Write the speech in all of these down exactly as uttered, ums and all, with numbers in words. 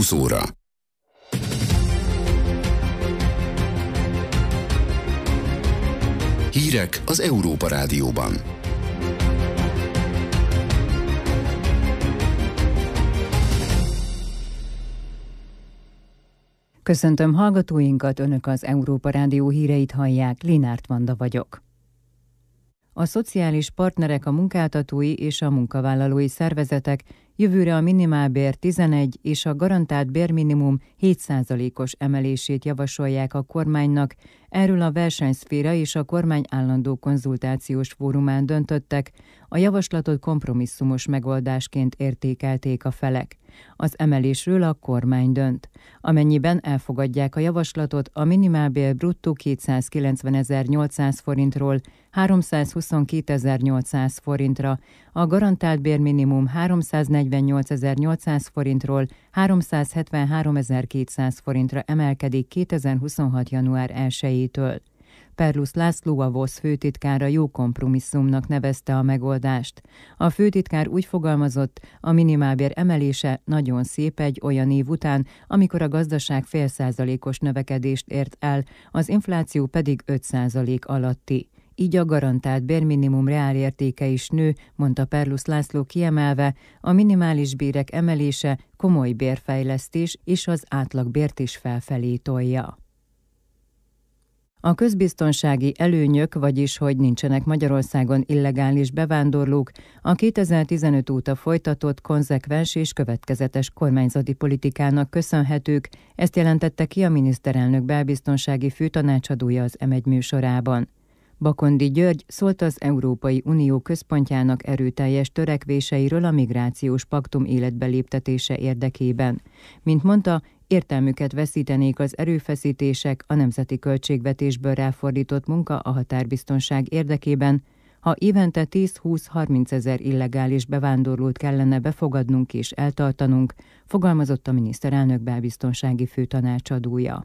húsz óra. Hírek az Európa Rádióban. Köszöntöm hallgatóinkat, Önök az Európa Rádió híreit hallják, Linárt Vanda vagyok. A szociális partnerek, a munkáltatói és a munkavállalói szervezetek jövőre a minimálbér tizenegy és a garantált bérminimum hét százalékos emelését javasolják a kormánynak. Erről a versenyszféra és a kormány állandó konzultációs fórumán döntöttek. A javaslatot kompromisszumos megoldásként értékelték a felek. Az emelésről a kormány dönt. Amennyiben elfogadják a javaslatot, a minimálbér bruttó kétszázkilencvenezer-nyolcszáz forintról háromszázhuszonkétezer-nyolcszáz forintra, a garantált bérminimum háromszáznegyvennyolcezer-nyolcszáz forintról háromszázhetvenháromezer-kétszáz forintra emelkedik kétezer-huszonhat. január elsejétől. Perlusz László, a vé o es főtitkára jó kompromisszumnak nevezte a megoldást. A főtitkár úgy fogalmazott, a minimálbér emelése nagyon szép egy olyan év után, amikor a gazdaság fél százalékos növekedést ért el, az infláció pedig öt százalék alatti. Így a garantált bérminimum reálértéke is nő, mondta Perlusz László kiemelve, a minimális bérek emelése komoly bérfejlesztés és az átlagbért is felfelé tolja. A közbiztonsági előnyök, vagyis hogy nincsenek Magyarországon illegális bevándorlók, a kétezer-tizenöt óta folytatott konzekvens és következetes kormányzati politikának köszönhetők, ezt jelentette ki a miniszterelnök belbiztonsági főtanácsadója az em egy műsorában. Bakondi György szólt az Európai Unió központjának erőteljes törekvéseiről a migrációs paktum életbe léptetése érdekében. Mint mondta, értelmüket veszítenék az erőfeszítések a nemzeti költségvetésből ráfordított munka a határbiztonság érdekében, ha évente tíz-húsz-harminc ezer illegális bevándorlót kellene befogadnunk és eltartanunk, fogalmazott a miniszterelnök belbiztonsági főtanácsadója.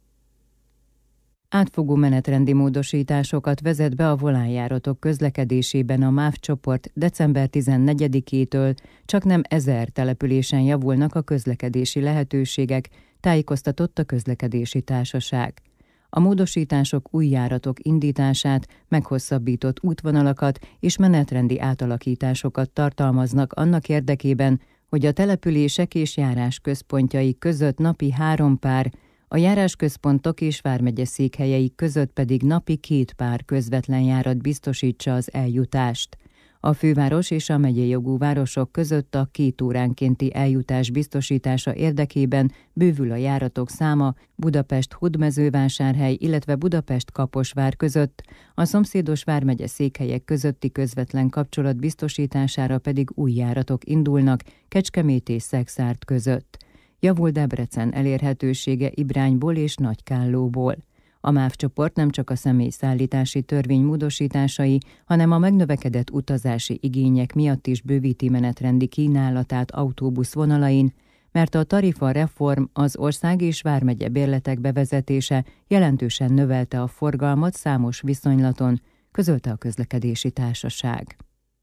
Átfogó menetrendi módosításokat vezet be a volánjáratok közlekedésében a MÁV csoport december tizennegyedikétől, csaknem ezer településen javulnak a közlekedési lehetőségek, tájékoztatott a közlekedési társaság. A módosítások új járatok indítását, meghosszabbított útvonalakat és menetrendi átalakításokat tartalmaznak annak érdekében, hogy a települések és járásközpontjai között napi három pár, a járásközpontok és vármegye székhelyeik között pedig napi két pár közvetlen járat biztosítsa az eljutást. A főváros és a megyei jogú városok között a két óránkénti eljutás biztosítása érdekében bővül a járatok száma Budapest-Hódmezővásárhely, illetve Budapest-Kaposvár között, a szomszédos vármegye székhelyek közötti közvetlen kapcsolat biztosítására pedig új járatok indulnak Kecskemét és Szekszárd között. Javul Debrecen elérhetősége Ibrányból és Nagykállóból. A MÁV csoport nem csak a személyszállítási törvény módosításai, hanem a megnövekedett utazási igények miatt is bővíti menetrendi kínálatát autóbuszvonalain, mert a tarifareform, az ország és vármegye bérletek bevezetése jelentősen növelte a forgalmat számos viszonylaton, közölte a közlekedési társaság.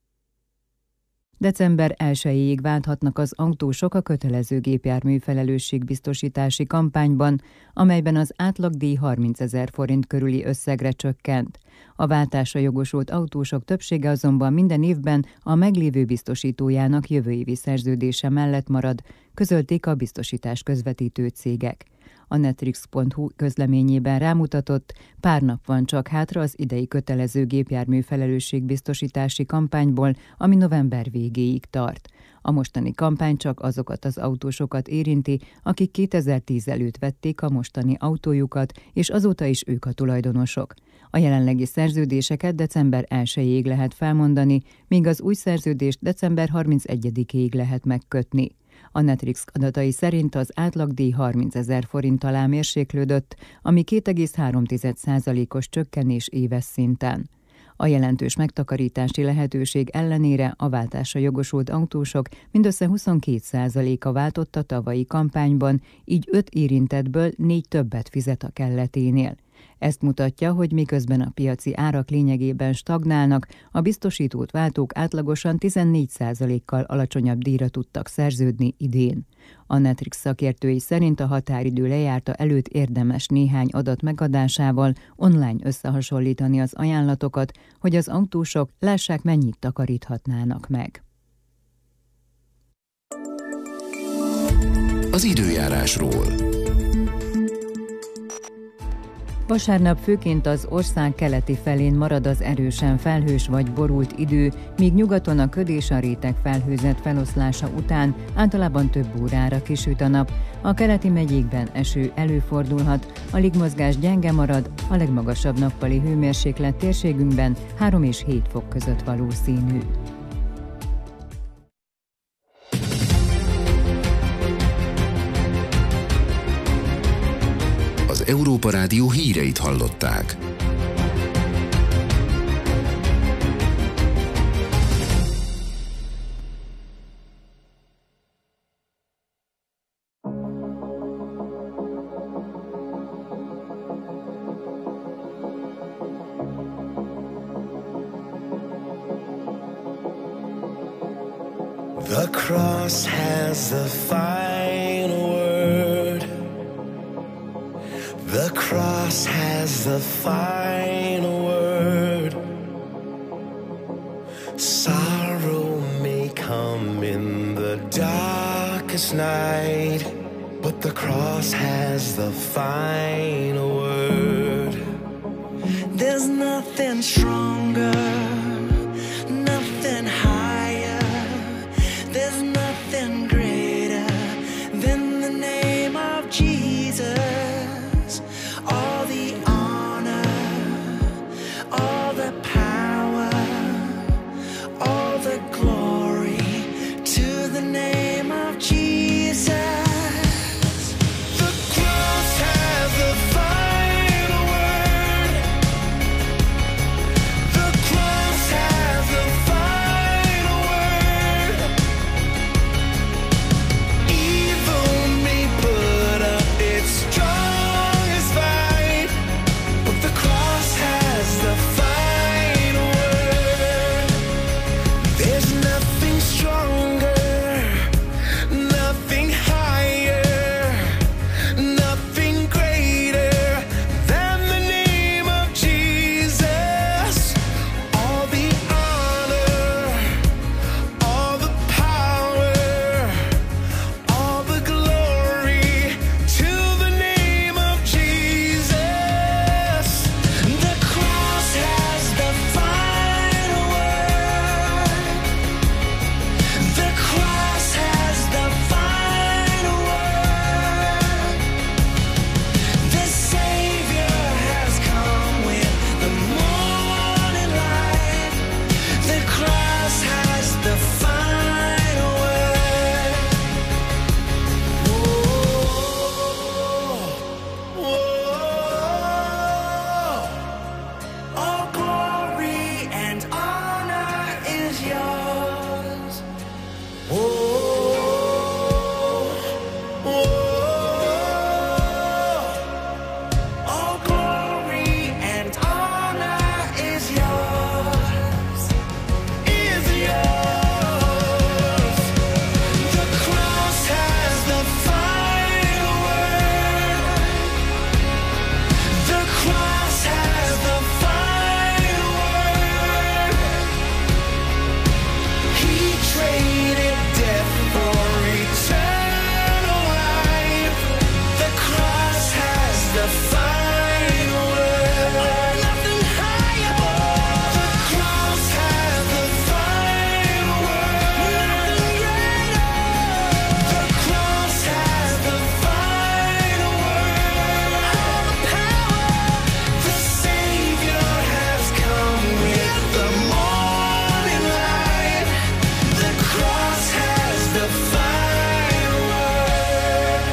december elsejéig válthatnak az autósok a kötelező gépjármű felelősségbiztosítási kampányban, amelyben az átlagdíj harmincezer forint körüli összegre csökkent. A váltásra jogosult autósok többsége azonban minden évben a meglévő biztosítójának jövő évi szerződése mellett marad, közölték a biztosítás közvetítő cégek. A Netrix pont hu közleményében rámutatott, pár nap van csak hátra az idei kötelező gépjármű felelősségbiztosítási kampányból, ami november végéig tart. A mostani kampány csak azokat az autósokat érinti, akik kétezer-tíz előtt vették a mostani autójukat, és azóta is ők a tulajdonosok. A jelenlegi szerződéseket december elsejéig lehet felmondani, míg az új szerződést december harmincegyedikéig lehet megkötni. A Netrix adatai szerint az átlagdíj harmincezer forint alá mérséklődött, ami két egész három százalékos csökkenés éves szinten. A jelentős megtakarítási lehetőség ellenére a váltásra jogosult autósok mindössze huszonkét százaléka váltott a tavalyi kampányban, így öt érintettből négy többet fizet a kelleténél. Ezt mutatja, hogy miközben a piaci árak lényegében stagnálnak, a biztosítót váltók átlagosan tizennégy százalékkal alacsonyabb díjra tudtak szerződni idén. A Netrix szakértői szerint a határidő lejárta előtt érdemes néhány adat megadásával online összehasonlítani az ajánlatokat, hogy az autósok lássák, mennyit takaríthatnának meg. Az időjárásról. Vasárnap főként az ország keleti felén marad az erősen felhős vagy borult idő, míg nyugaton a köd és a réteg felhőzet feloszlása után általában több órára kisüt a nap. A keleti megyékben eső előfordulhat, a légmozgás gyenge marad, a legmagasabb nappali hőmérséklet térségünkben három és hét fok között valószínű. Az Európa Rádió híreit hallották. The cross has the final word. The cross has the final word. Sorrow may come in the darkest night, but the cross has the final word. There's nothing stronger, nothing higher, there's nothing greater than the name of Jesus. All the honor, all the power, all the glory to the name of Jesus. The cross has the final word. The cross has the final word. Evil may put up its strongest fight, but the cross has the final word. There's nothing stronger, nothing higher, nothing greater than the name of Jesus. All the honor, all the power, all the glory to the name of Jesus. The cross has the final word. The cross has the final word. The Savior has come with the morning light. The cross has the final word. Whoa, whoa. All glory and honor is yours. Whoa, whoa. All glory and honor is yours, is yours. The cross has the final word. The cross has the final word. He traded death for eternal life. The cross has the final word. Nothing higher. The cross has the final word. Nothing greater. The cross has the final word. All the power. The Savior has come with the morning light. The cross has the final word.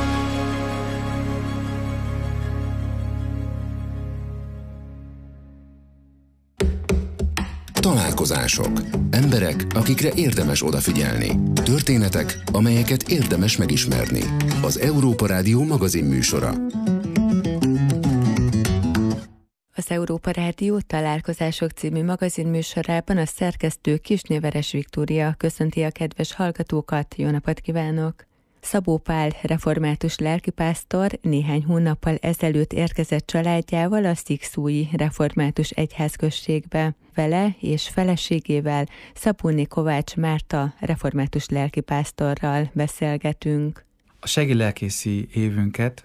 Találkozások. Emberek, akikre érdemes odafigyelni. Történetek, amelyeket érdemes megismerni. Az Európa Rádió magazin műsora. Az Európa Rádió Találkozások című magazinműsorában a szerkesztő Kisnéveres Viktória köszönti a kedves hallgatókat, jó napot kívánok! Szabó Pál református lelkipásztor néhány hónappal ezelőtt érkezett családjával a Szikszújhi református egyházközségbe. Vele és feleségével, Szabóné Kovács Márta református lelkipásztorral beszélgetünk. A segélylelkészi évünket,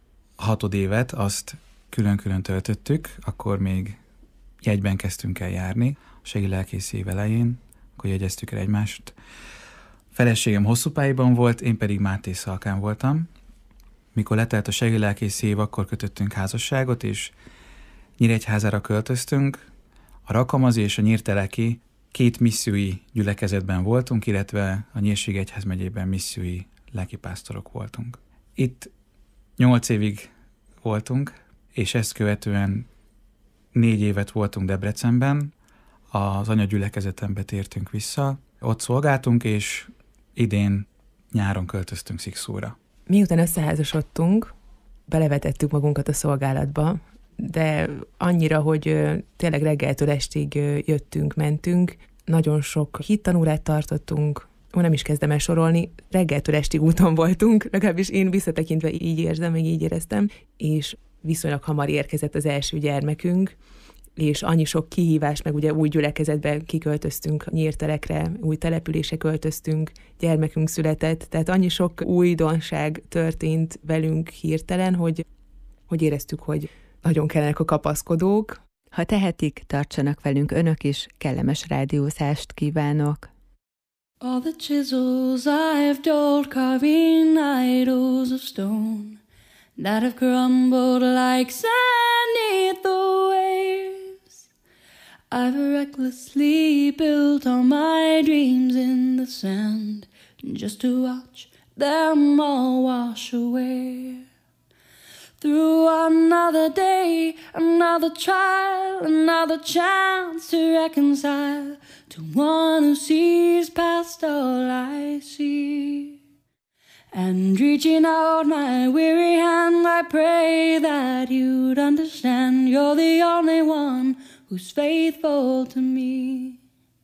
a hatodévet, azt külön-külön töltöttük, akkor még jegyben kezdtünk el járni, a segélylelkészi év elején, akkor jegyeztük el egymást. Feleségem Hosszúpályiban volt, én pedig Máté Szalkán voltam. Mikor letelt a segélylelkészi év, akkor kötöttünk házasságot, és Nyíregyházára költöztünk. A Rakamazi és a Nyírteleki két missziói gyülekezetben voltunk, illetve a Nyírség egyházmegyében missziói lelkipásztorok voltunk. Itt nyolc évig voltunk, és ezt követően négy évet voltunk Debrecenben, az anyagyülekezetembe tértünk vissza, ott szolgáltunk, és idén nyáron költöztünk Szikszóra. Miután összeházasodtunk, belevetettük magunkat a szolgálatba, de annyira, hogy tényleg reggeltől estig jöttünk, mentünk, nagyon sok hittanórát tartottunk, nem is kezdem el sorolni, reggeltől estig úton voltunk, legalábbis én visszatekintve így érzem, meg így éreztem, és viszonylag hamar érkezett az első gyermekünk, és annyi sok kihívás, meg ugye új gyülekezetbe kiköltöztünk, Nyírtelekre, új településre költöztünk, gyermekünk született, tehát annyi sok újdonság történt velünk hirtelen, hogy, hogy éreztük, hogy nagyon kellenek a kapaszkodók. Ha tehetik, tartsanak velünk önök is, kellemes rádiózást kívánok! All the chisels I've dulled carving idols of stone that have crumbled like sand neath the waves. I've recklessly built all my dreams in the sand just to watch them all wash away. Through another day, another trial, another chance to reconcile to one who sees past all I see. And reaching out my weary hand, I pray that you'd understand you're the only one who's faithful to me.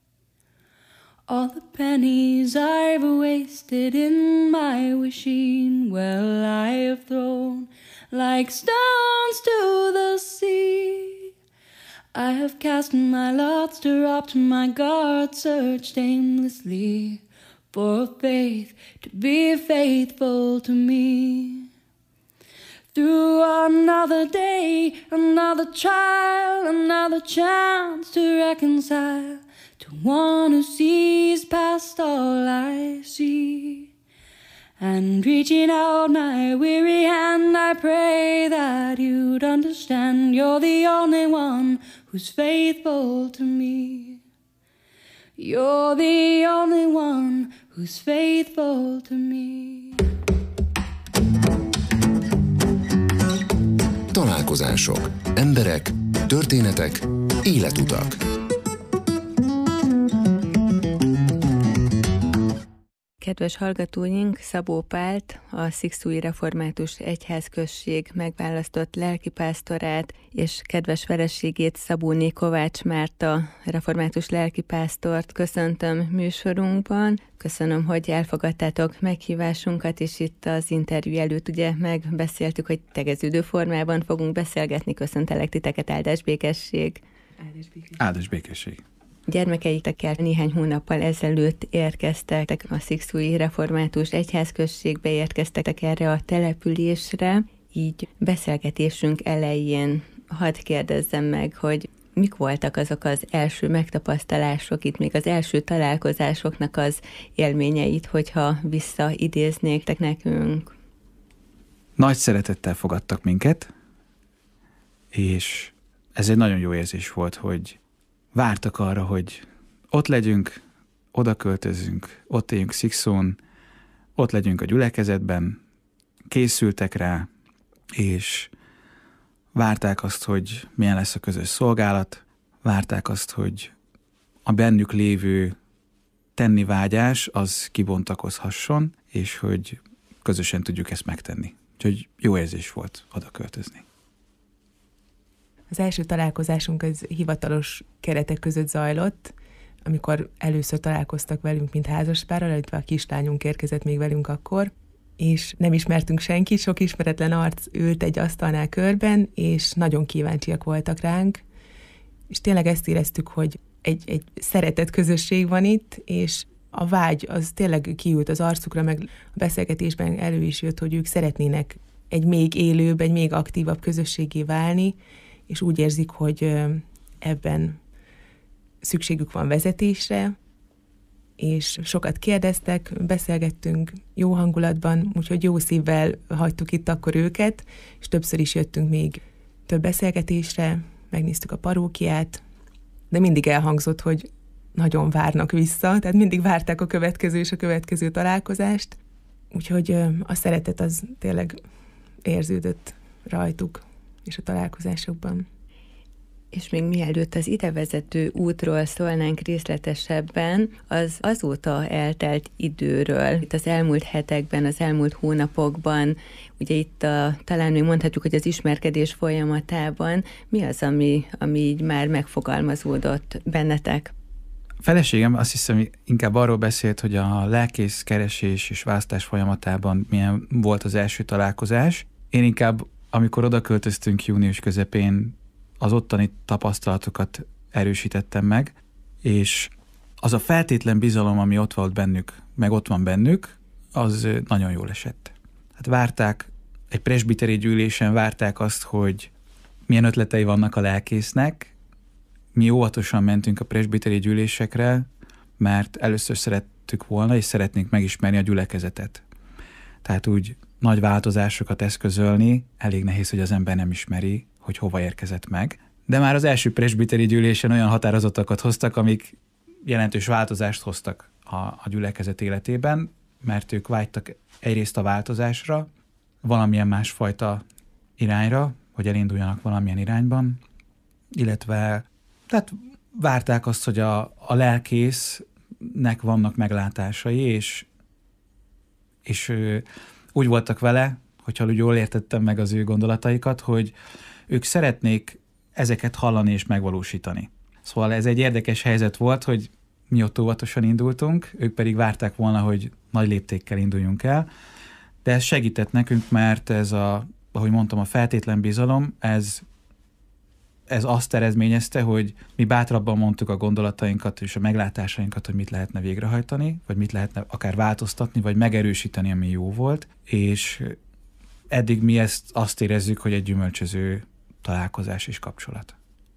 All the pennies I've wasted in my wishing well I've thrown like stones to the sea. I have cast my lots, dropped my guard, searched aimlessly for faith to be faithful to me. Through another day, another trial, another chance to reconcile to one who sees past all I see. And reaching out my weary hand, I pray that you'd understand you're the only one who's faithful to me. You're the only one who's faithful to me. Találkozások. Emberek, történetek, életutak. Kedves hallgatóink, Szabó Pált, a Szikszújhi Református Egyházközség megválasztott lelkipásztorát, és kedves feleségét, Szabóné Kovács Márta református lelkipásztort köszöntöm műsorunkban. Köszönöm, hogy elfogadtátok meghívásunkat, és itt az interjú előtt ugye megbeszéltük, hogy tegeződő formában fogunk beszélgetni. Köszöntelek titeket, áldás békesség! Áldás békesség! Áldás békesség! Gyermekeitekkel néhány hónappal ezelőtt érkeztek a Szikszújhi Református Egyházközségbe, érkeztek erre a településre, így beszélgetésünk elején hadd kérdezzem meg, hogy mik voltak azok az első megtapasztalások, itt még az első találkozásoknak az élményeit, hogyha visszaidéznéktek nekünk? Nagy szeretettel fogadtak minket, és ez egy nagyon jó érzés volt, hogy vártak arra, hogy ott legyünk, oda költözünk, ott éljünk Szikszón, ott legyünk a gyülekezetben, készültek rá, és várták azt, hogy milyen lesz a közös szolgálat, várták azt, hogy a bennük lévő tennivágyás az kibontakozhasson, és hogy közösen tudjuk ezt megtenni. Úgyhogy jó érzés volt oda költözni. Az első találkozásunk az hivatalos keretek között zajlott, amikor először találkoztak velünk, mint házaspárral, illetve a kislányunk érkezett még velünk akkor, és nem ismertünk senkit, sok ismeretlen arc ült egy asztalnál körben, és nagyon kíváncsiak voltak ránk, és tényleg ezt éreztük, hogy egy, egy szeretett közösség van itt, és a vágy az tényleg kiült az arcukra, meg a beszélgetésben elő is jött, hogy ők szeretnének egy még élőbb, egy még aktívabb közösségé válni, és úgy érzik, hogy ebben szükségük van vezetésre, és sokat kérdeztek, beszélgettünk jó hangulatban, úgyhogy jó szívvel hagytuk itt akkor őket, és többször is jöttünk még több beszélgetésre, megnéztük a parókiát, de mindig elhangzott, hogy nagyon várnak vissza, tehát mindig várták a következő és a következő találkozást, úgyhogy a szeretet az tényleg érződött rajtuk és a találkozásokban. És még mielőtt az idevezető útról szólnánk részletesebben, az azóta eltelt időről, itt az elmúlt hetekben, az elmúlt hónapokban, ugye itt a, talán még mondhatjuk, hogy az ismerkedés folyamatában, mi az, ami, ami így már megfogalmazódott bennetek? A feleségem azt hiszem inkább arról beszélt, hogy a lelkész keresés és választás folyamatában milyen volt az első találkozás. Én inkább, amikor oda költöztünk június közepén, az ottani tapasztalatokat erősítettem meg, és az a feltétlen bizalom, ami ott volt bennük, meg ott van bennük, az nagyon jól esett. Hát várták, egy presbiteri gyűlésen várták azt, hogy milyen ötletei vannak a lelkésznek. Mi óvatosan mentünk a presbiteri gyűlésekre, mert először szerettük volna, és szeretnénk megismerni a gyülekezetet. Tehát úgy nagy változásokat eszközölni, elég nehéz, hogy az ember nem ismeri, hogy hova érkezett meg. De már az első presbiteri gyűlésen olyan határozatokat hoztak, amik jelentős változást hoztak a, a gyülekezet életében, mert ők vágytak egyrészt a változásra, valamilyen másfajta irányra, hogy elinduljanak valamilyen irányban, illetve tehát várták azt, hogy a, a lelkésznek vannak meglátásai, és, és úgy voltak vele, hogyha úgy jól értettem meg az ő gondolataikat, hogy ők szeretnék ezeket hallani és megvalósítani. Szóval ez egy érdekes helyzet volt, hogy mi ott óvatosan indultunk, ők pedig várták volna, hogy nagy léptékkel induljunk el, de ez segített nekünk, mert ez a, ahogy mondtam, a feltétlen bizalom, ez, ez azt eredményezte, hogy mi bátrabban mondtuk a gondolatainkat és a meglátásainkat, hogy mit lehetne végrehajtani, vagy mit lehetne akár változtatni, vagy megerősíteni, ami jó volt, és eddig mi ezt azt érezzük, hogy egy gyümölcsöző találkozás és kapcsolat.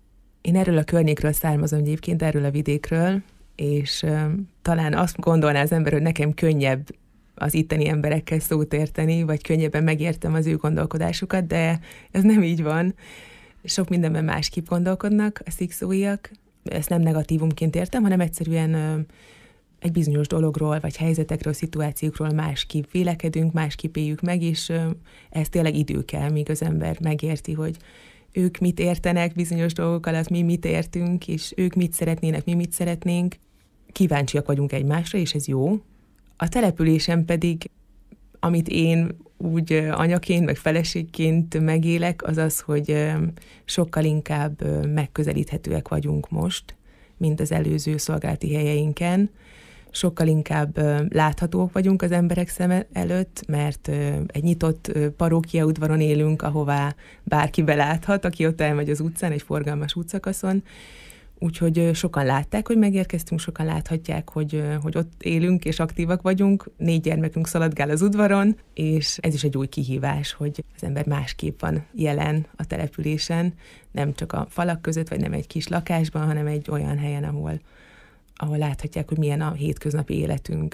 Én erről a környékről származom egyébként, erről a vidékről, és uh, talán azt gondolná az ember, hogy nekem könnyebb az itteni emberekkel szót érteni, vagy könnyebben megértem az ő gondolkodásukat, de ez nem így van. Sok mindenben másképp gondolkodnak a szikszóiak. Ezt nem negatívumként értem, hanem egyszerűen uh, egy bizonyos dologról, vagy helyzetekről, szituációkról másképp vélekedünk, másképp éljük meg, és uh, ez tényleg idő kell, míg az ember megérti, hogy ők mit értenek bizonyos dolgok alatt, mi mit értünk, és ők mit szeretnének, mi mit szeretnénk. Kíváncsiak vagyunk egymásra, és ez jó. A településen pedig, amit én úgy anyaként, meg feleségként megélek, az az, hogy sokkal inkább megközelíthetőek vagyunk most, mint az előző szolgálati helyeinken. Sokkal inkább láthatók vagyunk az emberek szeme előtt, mert egy nyitott parókia udvaron élünk, ahová bárki beláthat, aki ott elmegy az utcán, egy forgalmas útszakaszon. Úgyhogy sokan látták, hogy megérkeztünk, sokan láthatják, hogy, hogy ott élünk és aktívak vagyunk. Négy gyermekünk szaladgál az udvaron, és ez is egy új kihívás, hogy az ember másképp van jelen a településen, nem csak a falak között, vagy nem egy kis lakásban, hanem egy olyan helyen, ahol ahol láthatják, hogy milyen a hétköznapi életünk.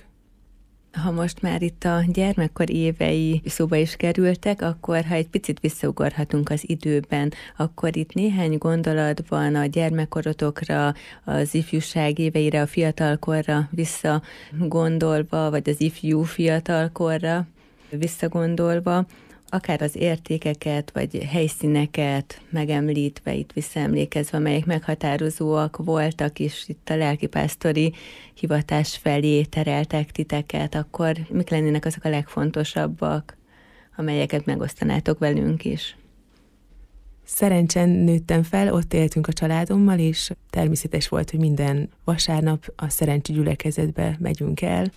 Ha most már itt a gyermekkor évei szóba is kerültek, akkor ha egy picit visszaugorhatunk az időben, akkor itt néhány gondolatban a gyermekkorotokra, az ifjúság éveire, a fiatalkorra visszagondolva, vagy az ifjú fiatalkorra visszagondolva, akár az értékeket, vagy helyszíneket megemlítve, itt visszaemlékezve, amelyek meghatározóak voltak, és itt a lelkipásztori hivatás felé tereltek titeket, akkor mik lennének azok a legfontosabbak, amelyeket megosztanátok velünk is? Szerencsen nőttem fel, ott éltünk a családommal, és természetes volt, hogy minden vasárnap a szerencsi gyülekezetbe megyünk el,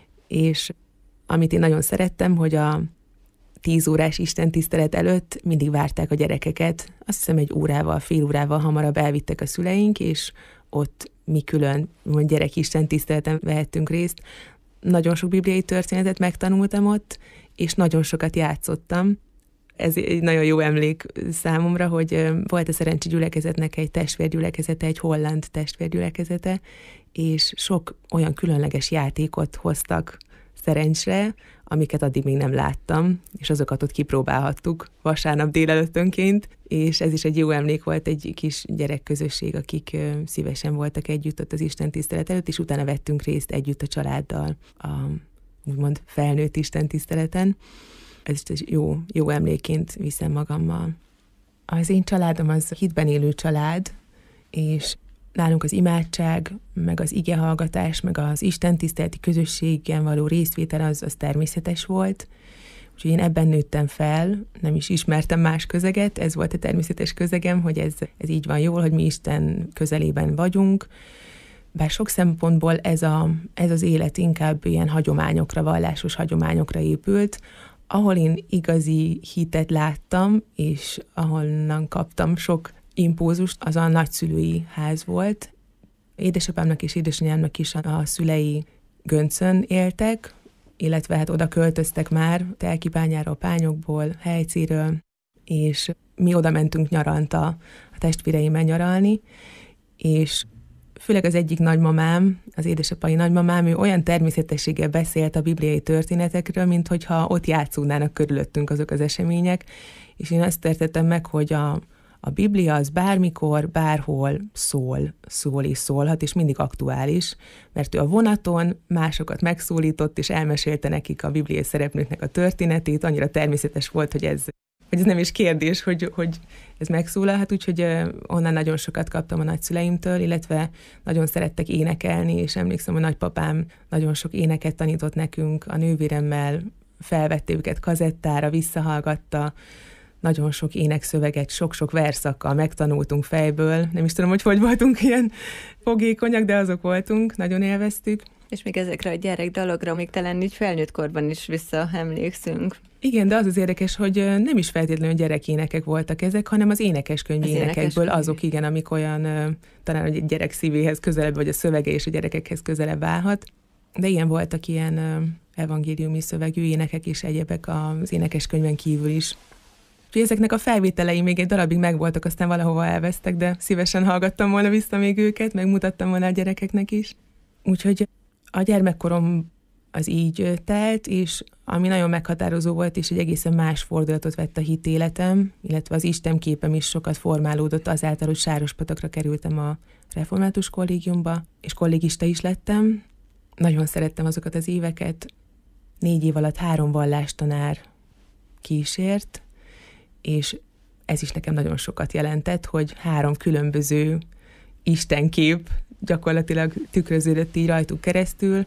és amit én nagyon szerettem, hogy a tíz órás istentisztelet előtt mindig várták a gyerekeket. Azt hiszem egy órával, fél órával hamarabb elvittek a szüleink, és ott mi külön gyerek istentiszteleten vehettünk részt. Nagyon sok bibliai történetet megtanultam ott, és nagyon sokat játszottam. Ez egy nagyon jó emlék számomra, hogy volt a szerencsi gyülekezetnek egy testvérgyülekezete, egy holland testvérgyülekezete, és sok olyan különleges játékot hoztak szerencsre, amiket addig még nem láttam, és azokat ott kipróbálhattuk vasárnap délelőttönként, és ez is egy jó emlék volt, egy kis gyerekközösség, akik szívesen voltak együtt ott az istentisztelet előtt, és utána vettünk részt együtt a családdal a úgymond felnőtt istentiszteleten. Ez is jó, jó emlékként viszem magammal. Az én családom az hitben élő család, és nálunk az imádság, meg az igehallgatás, meg az istentiszteleti közösségen való részvétel az, az természetes volt. Úgyhogy én ebben nőttem fel, nem is ismertem más közeget, ez volt a természetes közegem, hogy ez, ez így van jól, hogy mi Isten közelében vagyunk. Bár sok szempontból ez, a, ez az élet inkább ilyen hagyományokra, vallásos hagyományokra épült, ahol én igazi hitet láttam, és ahonnan kaptam sok impulzust, az a nagyszülői ház volt. Édesapámnak és édesanyámnak is a szülei Göncön éltek, illetve hát oda költöztek már Telkipányáról, Pányokból, Helycéről, és mi oda mentünk nyaranta a testvéreimmel nyaralni, és főleg az egyik nagymamám, az édesapai nagymamám, ő olyan természetességgel beszélt a bibliai történetekről, mint hogyha ott játszódnának körülöttünk azok az események, és én azt értettem meg, hogy a A Biblia az bármikor, bárhol szól, szól és szólhat, és mindig aktuális, mert ő a vonaton másokat megszólított, és elmesélte nekik a bibliai szereplőknek a történetét, annyira természetes volt, hogy ez, hogy ez nem is kérdés, hogy, hogy ez megszólalhat, úgyhogy onnan nagyon sokat kaptam a nagyszüleimtől, illetve nagyon szerettek énekelni, és emlékszem, a nagypapám nagyon sok éneket tanított nekünk, a nővéremmel felvette őket kazettára, visszahallgatta, nagyon sok énekszöveget, sok-sok verszakkal megtanultunk fejből. Nem is tudom, hogy hogy voltunk ilyen fogékonyak, de azok voltunk, nagyon élveztük. És még ezekre a gyerekdalokra még talán így felnőtt korban is visszaemlékszünk. Igen, de az az érdekes, hogy nem is feltétlenül gyerekénekek voltak ezek, hanem az énekeskönyv az énekekből énekeskönyv. Azok, igen, amik olyan, talán hogy egy gyerek szívéhez közelebb, vagy a szövege és a gyerekekhez közelebb állhat. De ilyen voltak ilyen evangéliumi szövegű énekek és egyebek az énekeskönyven kívül is. Úgyhogy ezeknek a felvételei még egy darabig megvoltak, aztán valahova elvesztek, de szívesen hallgattam volna vissza még őket, megmutattam volna a gyerekeknek is. Úgyhogy a gyermekkorom az így telt, és ami nagyon meghatározó volt, és egy egészen más fordulatot vett a hitéletem, illetve az istenképem is sokat formálódott azáltal, hogy Sárospatakra kerültem a református kollégiumba, és kollégista is lettem. Nagyon szerettem azokat az éveket. Négy év alatt három vallástanár kísért, és ez is nekem nagyon sokat jelentett, hogy három különböző istenkép gyakorlatilag tükröződött így rajtuk keresztül,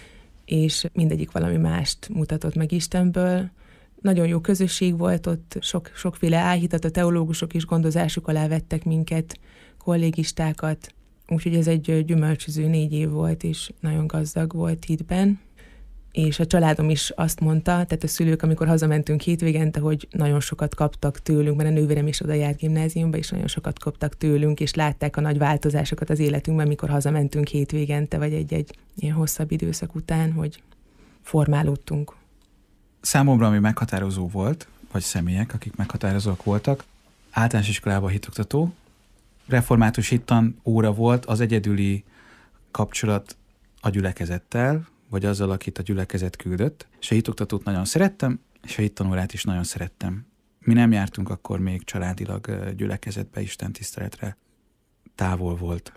és mindegyik valami mást mutatott meg Istenből. Nagyon jó közösség volt ott, sok, sokféle álhitat, a teológusok is gondozásuk alá vettek minket, kollégistákat, úgyhogy ez egy gyümölcsöző négy év volt, és nagyon gazdag volt hitben. És a családom is azt mondta, tehát a szülők, amikor hazamentünk hétvégente, hogy nagyon sokat kaptak tőlünk, mert a nővérem is oda járt gimnáziumba, és nagyon sokat kaptak tőlünk, és látták a nagy változásokat az életünkben, amikor hazamentünk hétvégente, vagy egy-egy ilyen hosszabb időszak után, hogy formálódtunk. Számomra, ami meghatározó volt, vagy személyek, akik meghatározók voltak, általános iskolában hitoktató, református hittan óra volt az egyedüli kapcsolat a gyülekezettel, vagy azzal, akit a gyülekezet küldött, és a hitoktatót nagyon szerettem, és a hittanórát is nagyon szerettem. Mi nem jártunk akkor még családilag gyülekezetbe, istentiszteletre. Távol volt.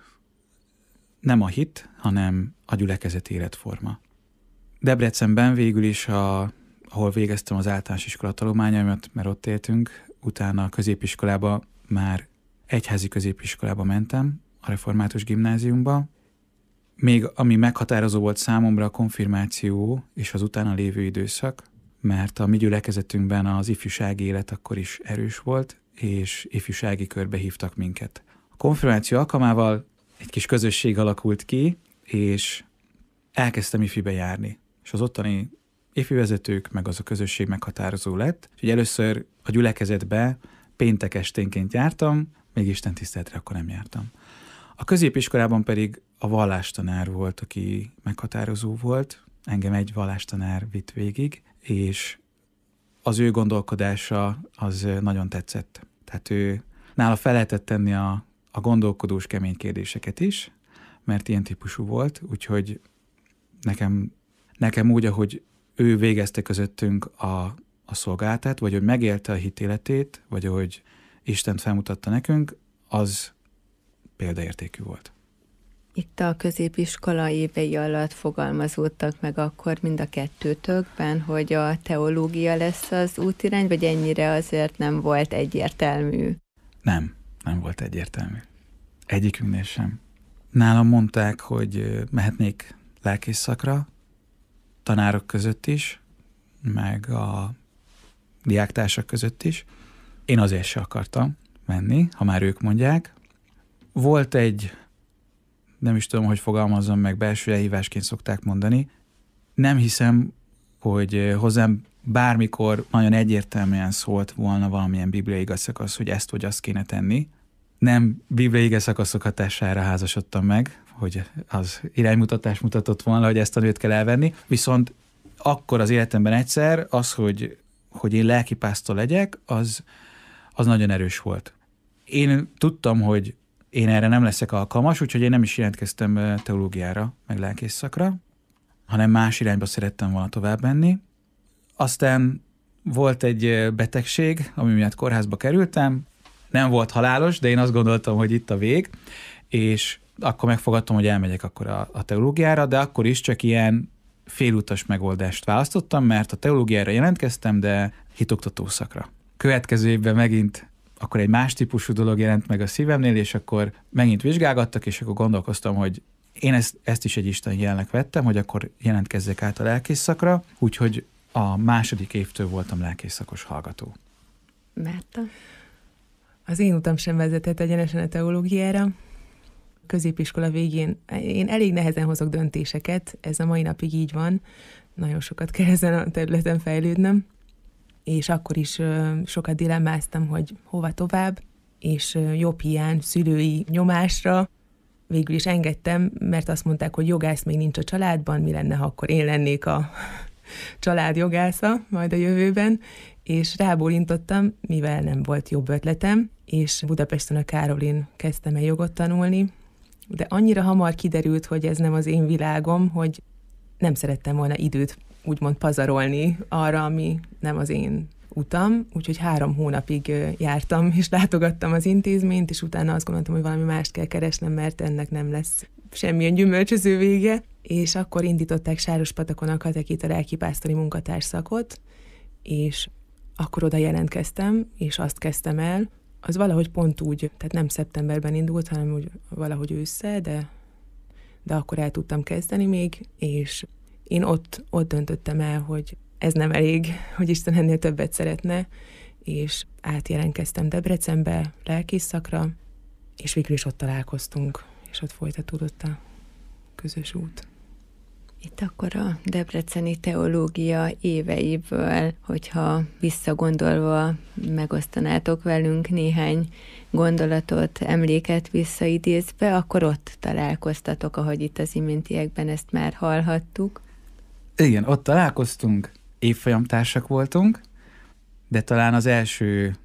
Nem a hit, hanem a gyülekezet életforma. Debrecenben végül is, a, ahol végeztem az általános iskola tanulmányaimat, mert ott éltünk, utána a középiskolába már egyházi középiskolába mentem, a református gimnáziumba. Még ami meghatározó volt számomra a konfirmáció és az utána lévő időszak, mert a mi gyülekezetünkben az ifjúsági élet akkor is erős volt, és ifjúsági körbe hívtak minket. A konfirmáció alkalmával egy kis közösség alakult ki, és elkezdtem ifibe járni. És az ottani ifjúvezetők, meg az a közösség meghatározó lett. Úgyhogy először a gyülekezetbe péntek esténként jártam, még Isten tiszteletre akkor nem jártam. A középiskolában pedig a vallástanár volt, aki meghatározó volt. Engem egy vallástanár vitt végig, és az ő gondolkodása az nagyon tetszett. Tehát ő nála fel lehetett tenni a, a gondolkodós kemény kérdéseket is, mert ilyen típusú volt, úgyhogy nekem, nekem úgy, ahogy ő végezte közöttünk a, a szolgálatát, vagy hogy megélte a hitéletét, vagy hogy Istent felmutatta nekünk, az példaértékű volt. Itt a középiskola évei alatt fogalmazódtak meg akkor mind a kettőtökben, hogy a teológia lesz az útirány, vagy ennyire azért nem volt egyértelmű? Nem, nem volt egyértelmű. Egyikünknél sem. Nálam mondták, hogy mehetnék lelkész szakra, tanárok között is, meg a diáktársak között is. Én azért se akartam menni, ha már ők mondják. Volt egy, nem is tudom, hogy fogalmazzam meg, belső elhívásként szokták mondani. Nem hiszem, hogy hozzám bármikor nagyon egyértelműen szólt volna valamilyen bibliai igazszakasz, hogy ezt vagy azt kéne tenni. Nem bibliai igazszakaszok hatására házasodtam meg, hogy az iránymutatást mutatott volna, hogy ezt a nőt kell elvenni. Viszont akkor az életemben egyszer az, hogy, hogy én lelkipásztor legyek, az, az nagyon erős volt. Én tudtam, hogy én erre nem leszek alkalmas, úgyhogy én nem is jelentkeztem teológiára, meg lelkészszakra, hanem más irányba szerettem volna tovább menni. Aztán volt egy betegség, ami miatt kórházba kerültem. Nem volt halálos, de én azt gondoltam, hogy itt a vég, és akkor megfogadtam, hogy elmegyek akkor a, a teológiára, de akkor is csak ilyen félutas megoldást választottam, mert a teológiára jelentkeztem, de hitoktató szakra. Következő évben megint akkor egy más típusú dolog jelent meg a szívemnél, és akkor megint vizsgálgattak, és akkor gondolkoztam, hogy én ezt, ezt is egy Isten jelnek vettem, hogy akkor jelentkezzek át a lelkész szakra, úgyhogy a második évtől voltam lelkész szakos hallgató. Márta? Az én utam sem vezetett egyenesen a teológiára. Középiskola végén én elég nehezen hozok döntéseket, ez a mai napig így van, nagyon sokat kell ezen a területen fejlődnöm, és akkor is sokat dilemmáztam, hogy hova tovább, és jobb hiány, szülői nyomásra végül is engedtem, mert azt mondták, hogy jogász még nincs a családban, mi lenne, ha akkor én lennék a család jogásza majd a jövőben, és rábólintottam, mivel nem volt jobb ötletem, és Budapesten a Károlin kezdtem el jogot tanulni, de annyira hamar kiderült, hogy ez nem az én világom, hogy nem szerettem volna időt úgymond pazarolni arra, ami nem az én utam, úgyhogy három hónapig jártam, és látogattam az intézményt, és utána azt gondoltam, hogy valami mást kell keresnem, mert ennek nem lesz semmilyen gyümölcsöző vége, és akkor indították Sárospatakon a katekita lelkipásztori munkatárs szakot, és akkor oda jelentkeztem, és azt kezdtem el. Az valahogy pont úgy, tehát nem szeptemberben indult, hanem úgy valahogy ősszel, de, de akkor el tudtam kezdeni még, és én ott, ott döntöttem el, hogy ez nem elég, hogy Isten ennél többet szeretne, és átjelentkeztem Debrecenbe lelkész szakra, és végül is ott találkoztunk, és ott folytatódott a közös út. Itt akkor a debreceni teológia éveiből, hogyha visszagondolva megosztanátok velünk néhány gondolatot, emléket visszaidézve, akkor ott találkoztatok, ahogy itt az iméntiekben ezt már hallhattuk. Igen, ott találkoztunk, évfolyamtársak voltunk, de talán az első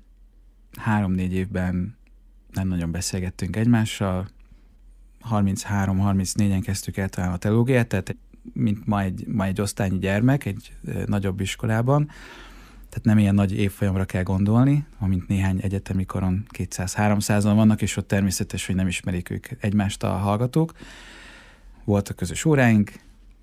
három-négy évben nem nagyon beszélgettünk egymással. harminchárom-harmincnégyen kezdtük el talán a teológiát, tehát mint ma egy, ma egy osztályi gyermek, egy e, nagyobb iskolában, tehát nem ilyen nagy évfolyamra kell gondolni, amint néhány egyetemi karon kétszáz-háromszázan vannak, és ott természetes, hogy nem ismerik ők egymást a hallgatók. Voltak közös óráink,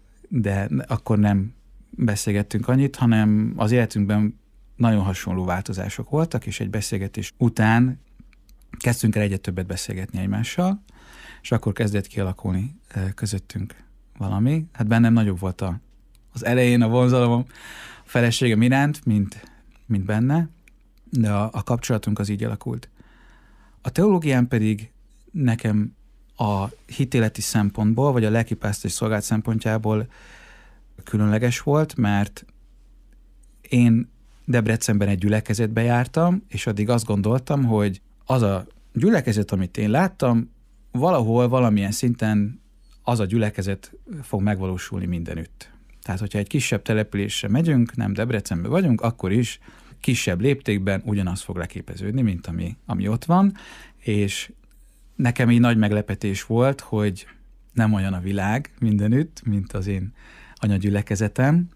de akkor nem beszélgettünk annyit, hanem az életünkben nagyon hasonló változások voltak, és egy beszélgetés után kezdtünk el egyre többet beszélgetni egymással, és akkor kezdett kialakulni közöttünk valami. Hát bennem nagyobb volt a, az elején a vonzalom a feleségem iránt, mint, mint benne, de a, a kapcsolatunk az így alakult. A teológián pedig nekem a hitéleti szempontból, vagy a lelkipásztori szolgálat szempontjából különleges volt, mert én Debrecenben egy gyülekezetbe jártam, és addig azt gondoltam, hogy az a gyülekezet, amit én láttam, valahol, valamilyen szinten az a gyülekezet fog megvalósulni mindenütt. Tehát, hogyha egy kisebb településre megyünk, nem Debrecenben vagyunk, akkor is kisebb léptékben ugyanaz fog leképeződni, mint ami, ami ott van, és nekem így nagy meglepetés volt, hogy nem olyan a világ mindenütt, mint az én anyagyülekezetem,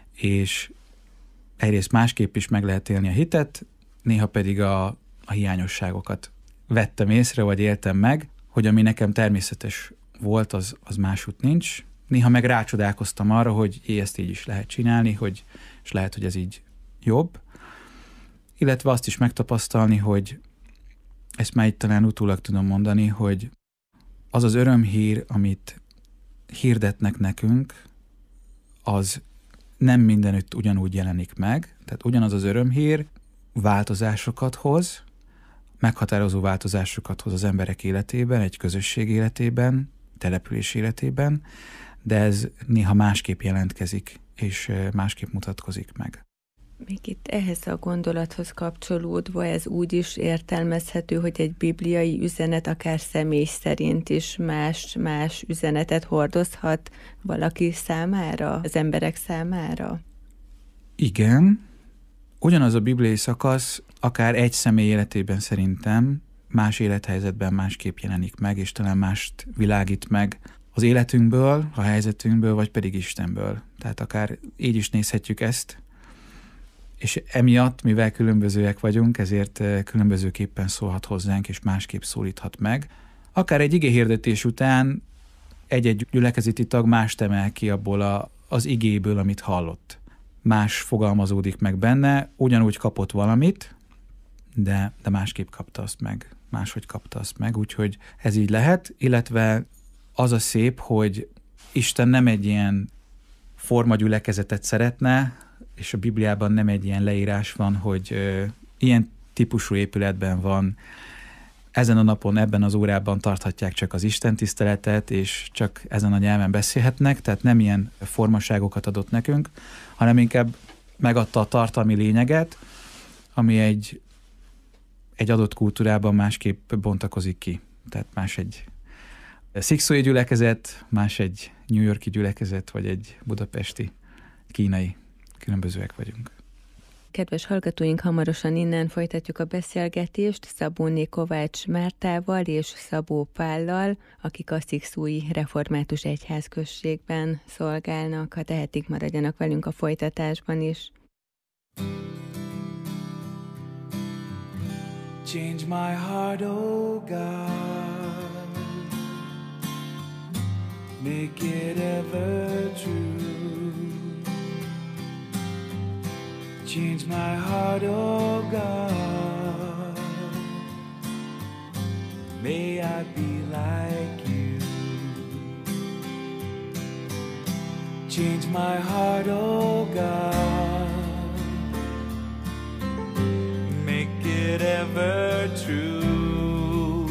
és egyrészt másképp is meg lehet élni a hitet, néha pedig a, a hiányosságokat vettem észre, vagy éltem meg, hogy ami nekem természetes volt, az, az másút nincs. Néha meg rácsodálkoztam arra, hogy jé, ezt így is lehet csinálni, hogy, és lehet, hogy ez így jobb. Illetve azt is megtapasztalni, hogy ezt már itt talán utólag tudom mondani, hogy az az örömhír, amit hirdetnek nekünk, az nem mindenütt ugyanúgy jelenik meg. Tehát ugyanaz az örömhír változásokat hoz, meghatározó változásokat hoz az emberek életében, egy közösség életében, település életében, de ez néha másképp jelentkezik, és másképp mutatkozik meg. Még itt ehhez a gondolathoz kapcsolódva ez úgy is értelmezhető, hogy egy bibliai üzenet akár személy szerint is más-más üzenetet hordozhat valaki számára, az emberek számára? Igen. Ugyanaz a bibliai szakasz akár egy személy életében szerintem más élethelyzetben másképp jelenik meg, és talán mást világít meg az életünkből, a helyzetünkből, vagy pedig Istenből. Tehát akár így is nézhetjük ezt, és emiatt, mivel különbözőek vagyunk, ezért különbözőképpen szólhat hozzánk, és másképp szólíthat meg. Akár egy igéhirdetés után egy-egy gyülekezeti tag mást emel ki abból a, az igéből, amit hallott. Más fogalmazódik meg benne, ugyanúgy kapott valamit, de, de másképp kapta azt meg, máshogy kapta azt meg, úgyhogy ez így lehet, illetve az a szép, hogy Isten nem egy ilyen formagyülekezetet szeretne, és a Bibliában nem egy ilyen leírás van, hogy ö, ilyen típusú épületben van, ezen a napon, ebben az órában tarthatják csak az Isten tiszteletet, és csak ezen a nyelven beszélhetnek, tehát nem ilyen formaságokat adott nekünk, hanem inkább megadta a tartalmi lényeget, ami egy, egy adott kultúrában másképp bontakozik ki. Tehát más egy szikszói gyülekezet, más egy New Yorki gyülekezet, vagy egy budapesti, kínai. Különbözőek vagyunk. Kedves hallgatóink, hamarosan innen folytatjuk a beszélgetést Szabóné Kovács Mártával és Szabó Pállal, akik a szikszói református egyházközségben szolgálnak. Ha tehetik, maradjanak velünk a folytatásban is. Change my heart, oh God, make it ever true. Change my heart, oh God, may I be like you. Change my heart, oh God, make it ever true.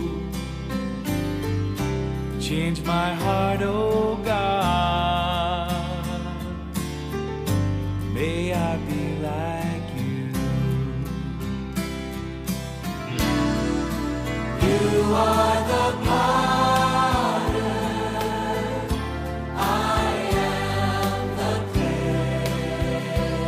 Change my heart, oh God, may I be like you. You are the potter, I am the clay.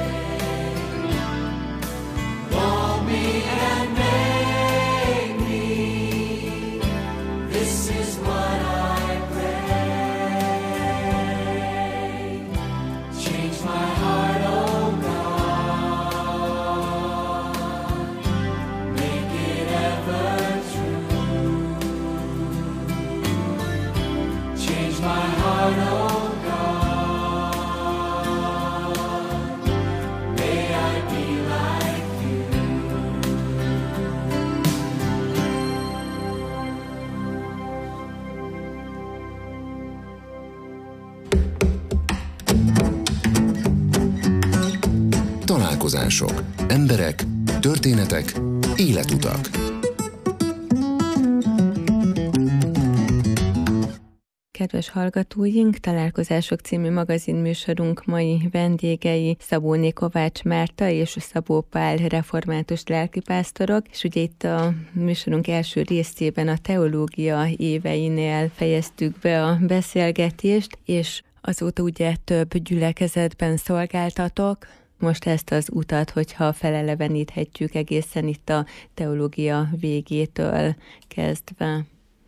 Mold me and make me, this is what I pray. Change my heart, oh God, make it ever true. Change my heart, oh God, may I be like you. Találkozások. Emberek, Történetek, életutak. Kedves hallgatóink, Találkozások című magazinműsorunk mai vendégei Szabóné Kovács Márta és Szabó Pál református lelkipásztorok, és ugye itt a műsorunk első részében a teológia éveinél fejeztük be a beszélgetést, és azóta ugye több gyülekezetben szolgáltatok. Most ezt az utat, hogyha feleleveníthetjük egészen itt a teológia végétől kezdve.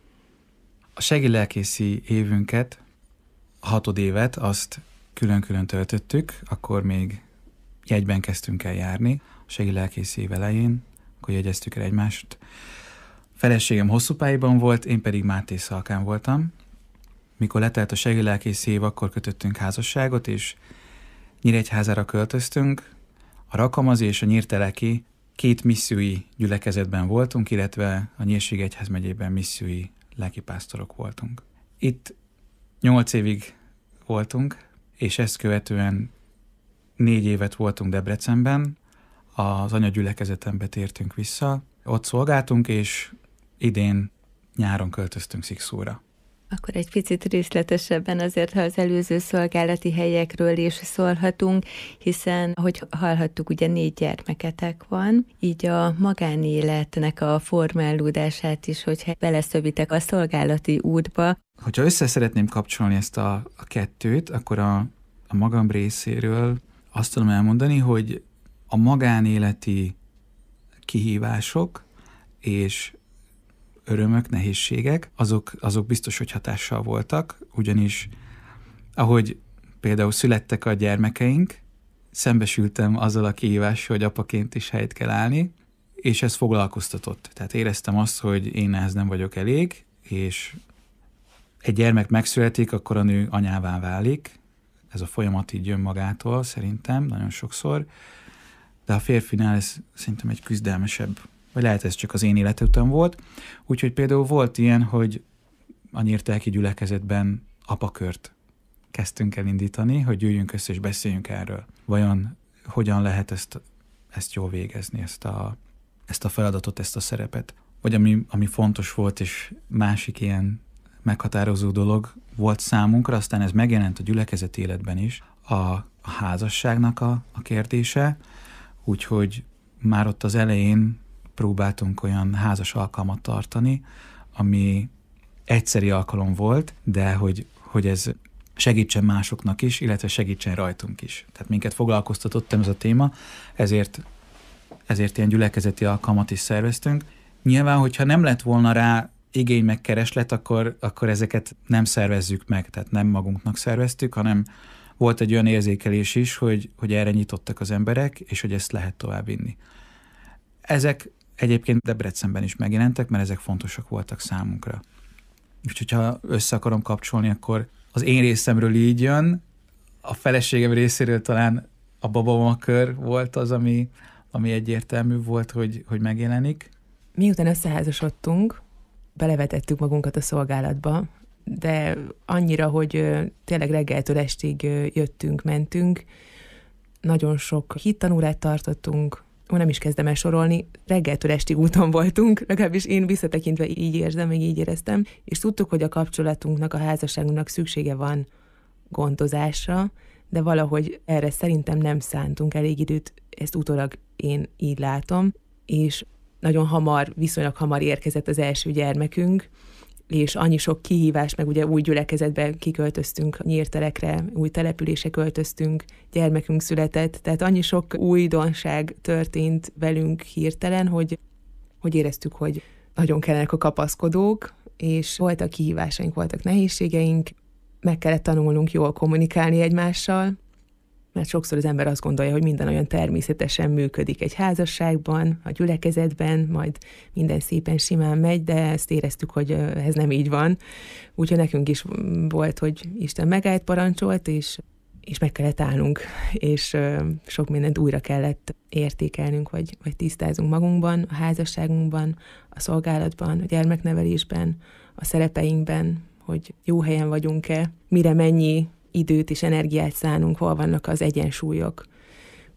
A segélylelkészi évünket, a hatodévet, azt külön-külön töltöttük, akkor még jegyben kezdtünk el járni. A segélylelkészi év elején, akkor jegyeztük el egymást. Feleségem Hosszúpályiban volt, én pedig Máté Szalkán voltam. Mikor letelt a segélylelkészi év, akkor kötöttünk házasságot, és Nyíregyházára költöztünk. A Rakamazi és a Nyírteleki két missziói gyülekezetben voltunk, illetve a Nyírség egyházmegyében missziói lelkipásztorok voltunk. Itt nyolc évig voltunk, és ezt követően négy évet voltunk Debrecenben, az anyagyülekezetembe tértünk vissza, ott szolgáltunk, és idén nyáron költöztünk Szikszóra. Akkor egy picit részletesebben azért, ha az előző szolgálati helyekről is szólhatunk, hiszen, ahogy hallhattuk, ugye négy gyermeketek van, így a magánéletnek a formálódását is, hogyha beleszövitek a szolgálati útba. Hogyha össze szeretném kapcsolni ezt a, a kettőt, akkor a, a magam részéről azt tudom elmondani, hogy a magánéleti kihívások és örömök, nehézségek, azok, azok biztos, hogy hatással voltak, ugyanis ahogy például születtek a gyermekeink, szembesültem azzal a kihívással, hogy apaként is helyt kell állni, és ez foglalkoztatott. Tehát éreztem azt, hogy én ehhez nem vagyok elég, és egy gyermek megszületik, akkor a nő anyává válik. Ez a folyamat így jön magától, szerintem, nagyon sokszor. De a férfinál ez szerintem egy küzdelmesebb, vagy lehet ez csak az én életutam volt. Úgyhogy például volt ilyen, hogy a Nyírteleki gyülekezetben apakört kezdtünk el indítani, hogy jöjjünk össze és beszéljünk erről. Vajon hogyan lehet ezt, ezt jól végezni, ezt a, ezt a feladatot, ezt a szerepet. Vagy ami, ami fontos volt, és másik ilyen meghatározó dolog volt számunkra, aztán ez megjelent a gyülekezet életben is, a, a házasságnak a, a kérdése, úgyhogy már ott az elején próbáltunk olyan házas alkalmat tartani, ami egyszeri alkalom volt, de hogy, hogy ez segítsen másoknak is, illetve segítsen rajtunk is. Tehát minket foglalkoztatott ez a téma, ezért, ezért ilyen gyülekezeti alkalmat is szerveztünk. Nyilván, hogyha nem lett volna rá igény meg kereslet, akkor, akkor ezeket nem szervezzük meg, tehát nem magunknak szerveztük, hanem volt egy olyan érzékelés is, hogy, hogy erre nyitottak az emberek, és hogy ezt lehet továbbvinni. Ezek egyébként Debrecenben is megjelentek, mert ezek fontosak voltak számunkra. Úgyhogy ha össze akarom kapcsolni, akkor az én részemről így jön, a feleségem részéről talán a babamakör volt az, ami, ami egyértelmű volt, hogy, hogy megjelenik. Miután összeházasodtunk, belevetettük magunkat a szolgálatba, de annyira, hogy tényleg reggeltől estig jöttünk, mentünk, nagyon sok hittanórát tartottunk, ó, nem is kezdem el sorolni, reggeltől estig úton voltunk, legalábbis én visszatekintve így érzem, meg így éreztem, és tudtuk, hogy a kapcsolatunknak, a házasságunknak szüksége van gondozásra, de valahogy erre szerintem nem szántunk elég időt, ezt utólag én így látom, és nagyon hamar, viszonylag hamar érkezett az első gyermekünk, és annyi sok kihívás, meg ugye új gyülekezetbe kiköltöztünk, Nyírtelekre, új településre költöztünk, gyermekünk született, tehát annyi sok újdonság történt velünk hirtelen, hogy, hogy éreztük, hogy nagyon kellenek a kapaszkodók, és voltak kihívásaink, voltak nehézségeink, meg kellett tanulnunk jól kommunikálni egymással, mert sokszor az ember azt gondolja, hogy minden olyan természetesen működik egy házasságban, a gyülekezetben, majd minden szépen simán megy, de ezt éreztük, hogy ez nem így van. Úgyhogy nekünk is volt, hogy Isten megállt, parancsolt, és, és meg kellett állnunk, és sok mindent újra kellett értékelnünk, vagy, vagy tisztázunk magunkban, a házasságunkban, a szolgálatban, a gyermeknevelésben, a szerepeinkben, hogy jó helyen vagyunk-e, mire mennyi időt és energiát szánunk, hol vannak az egyensúlyok.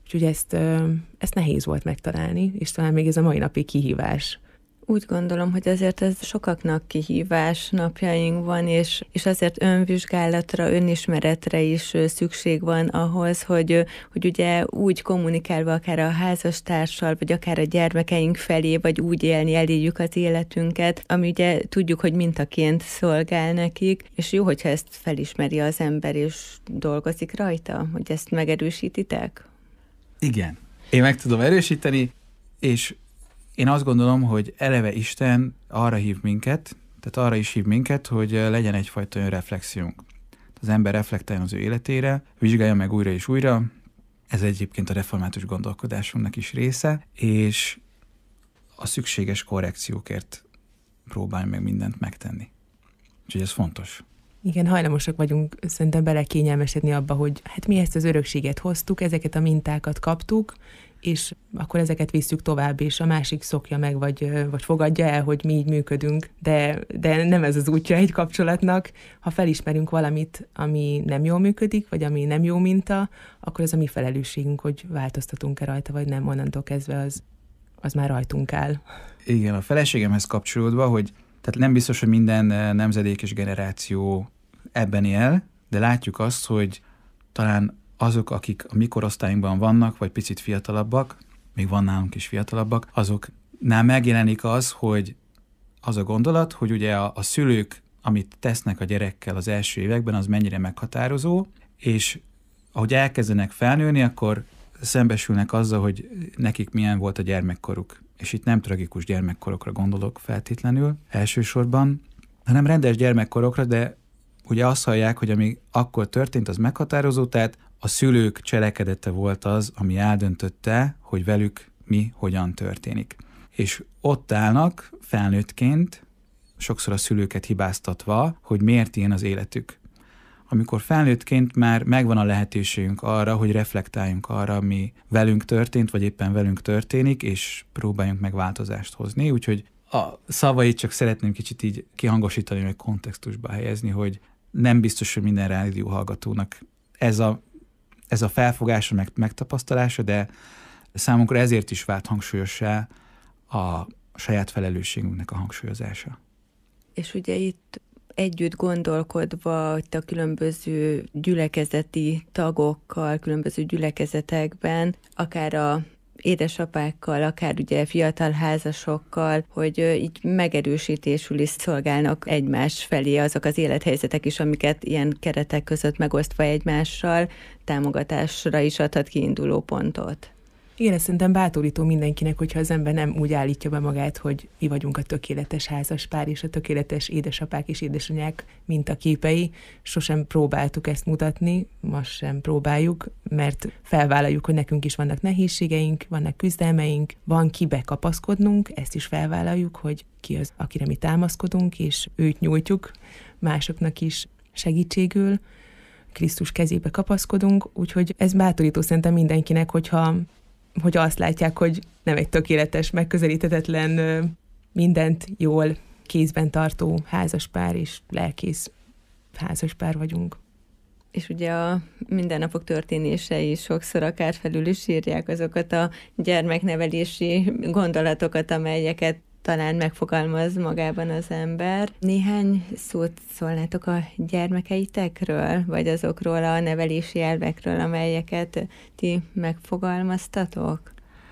Úgyhogy ezt, ezt nehéz volt megtalálni, és talán még ez a mai napi kihívás. Úgy gondolom, hogy azért ez sokaknak kihívás napjainkban, és, és azért önvizsgálatra, önismeretre is szükség van ahhoz, hogy, hogy ugye úgy kommunikálva akár a házastársal, vagy akár a gyermekeink felé, vagy úgy élni, eléljük az életünket, ami ugye tudjuk, hogy mintaként szolgál nekik, és jó, hogyha ezt felismeri az ember, és dolgozik rajta, hogy ezt megerősítitek? Igen. Én meg tudom erősíteni, és én azt gondolom, hogy eleve Isten arra hív minket, tehát arra is hív minket, hogy legyen egyfajta önreflexiónk. Az ember reflektáljon az ő életére, vizsgálja meg újra és újra, ez egyébként a református gondolkodásunknak is része, és a szükséges korrekciókért próbálj meg mindent megtenni. Úgyhogy ez fontos. Igen, hajlamosak vagyunk szerintem belekényelmesedni abba, hogy hát mi ezt az örökséget hoztuk, ezeket a mintákat kaptuk, és akkor ezeket visszük tovább, és a másik szokja meg, vagy, vagy fogadja el, hogy mi így működünk, de, de nem ez az útja egy kapcsolatnak. Ha felismerünk valamit, ami nem jól működik, vagy ami nem jó minta, akkor ez a mi felelősségünk, hogy változtatunk-e rajta, vagy nem, onnantól kezdve az, az már rajtunk áll. Igen, a feleségemhez kapcsolódva, hogy tehát nem biztos, hogy minden nemzedék és generáció ebben él, de látjuk azt, hogy talán azok, akik a mi korosztályunkban vannak, vagy picit fiatalabbak, még van nálunk is fiatalabbak, azoknál megjelenik az, hogy az a gondolat, hogy ugye a, a szülők, amit tesznek a gyerekkel az első években, az mennyire meghatározó, és ahogy elkezdenek felnőni, akkor szembesülnek azzal, hogy nekik milyen volt a gyermekkoruk. És itt nem tragikus gyermekkorokra gondolok feltétlenül elsősorban, hanem rendes gyermekkorokra, de ugye azt hallják, hogy ami akkor történt, az meghatározó, tehát a szülők cselekedete volt az, ami eldöntötte, hogy velük mi hogyan történik. És ott állnak felnőttként, sokszor a szülőket hibáztatva, hogy miért ilyen az életük. Amikor felnőttként már megvan a lehetőségünk arra, hogy reflektáljunk arra, ami velünk történt, vagy éppen velünk történik, és próbáljunk meg változást hozni. Úgyhogy a szavait csak szeretném kicsit így kihangosítani, meg kontextusba helyezni, hogy nem biztos, hogy minden rádió hallgatónak ez a, ez a felfogása, meg megtapasztalása, de számunkra ezért is vált hangsúlyossá a saját felelősségünknek a hangsúlyozása. És ugye itt együtt gondolkodva a különböző gyülekezeti tagokkal, különböző gyülekezetekben, akár a édesapákkal, akár ugye fiatal házasokkal, hogy így megerősítésül is szolgálnak egymás felé azok az élethelyzetek is, amiket ilyen keretek között megosztva egymással támogatásra is adhat kiinduló pontot. Igen, ez szerintem bátorító mindenkinek, hogyha az ember nem úgy állítja be magát, hogy mi vagyunk a tökéletes házaspár és a tökéletes édesapák és édesanyák mintaképei. Sosem próbáltuk ezt mutatni, most sem próbáljuk, mert felvállaljuk, hogy nekünk is vannak nehézségeink, vannak küzdelmeink, van kibe kapaszkodnunk, ezt is felvállaljuk, hogy ki az, akire mi támaszkodunk, és őt nyújtjuk másoknak is segítségül, Krisztus kezébe kapaszkodunk, úgyhogy ez bátorító szerintem mindenkinek, hogyha hogy azt látják, hogy nem egy tökéletes, megközelíthetetlen, mindent jól kézben tartó házaspár és lelkész házaspár vagyunk. És ugye a mindennapok történései sokszor akár felül is írják azokat a gyermeknevelési gondolatokat, amelyeket talán megfogalmaz magában az ember. Néhány szót szólnátok a gyermekeitekről, vagy azokról a nevelési elvekről, amelyeket ti megfogalmaztatok?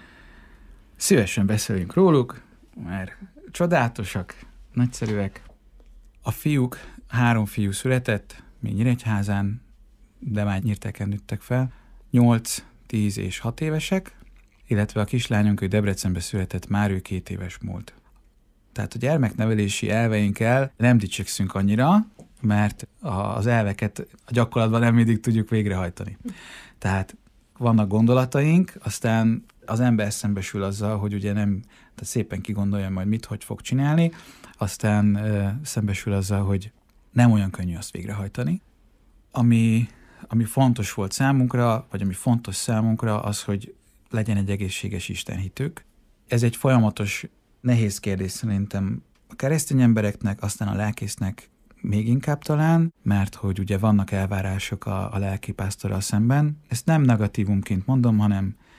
Szívesen beszélünk róluk, mert csodálatosak, nagyszerűek. A fiúk, három fiú született, még Nyíregyházán, de már Nyírteken nőttek fel, nyolc, tíz és hat évesek, illetve a kislányunk, ő Debrecenbe született, már ő két éves múlt. Tehát a gyermeknevelési elveinkkel nem dicsekszünk annyira, mert az elveket a gyakorlatban nem mindig tudjuk végrehajtani. Tehát vannak gondolataink, aztán az ember szembesül azzal, hogy ugye nem, tehát szépen kigondolja majd mit, hogy fog csinálni, aztán ö, szembesül azzal, hogy nem olyan könnyű azt végrehajtani. Ami, ami fontos volt számunkra, vagy ami fontos számunkra, az, hogy legyen egy egészséges istenhitük. Ez egy folyamatos, nehéz kérdés szerintem a keresztény embereknek, aztán a lelkésznek még inkább talán, mert hogy ugye vannak elvárások a, a lelkipásztorral szemben. Ezt nem negatívumként mondom, hanem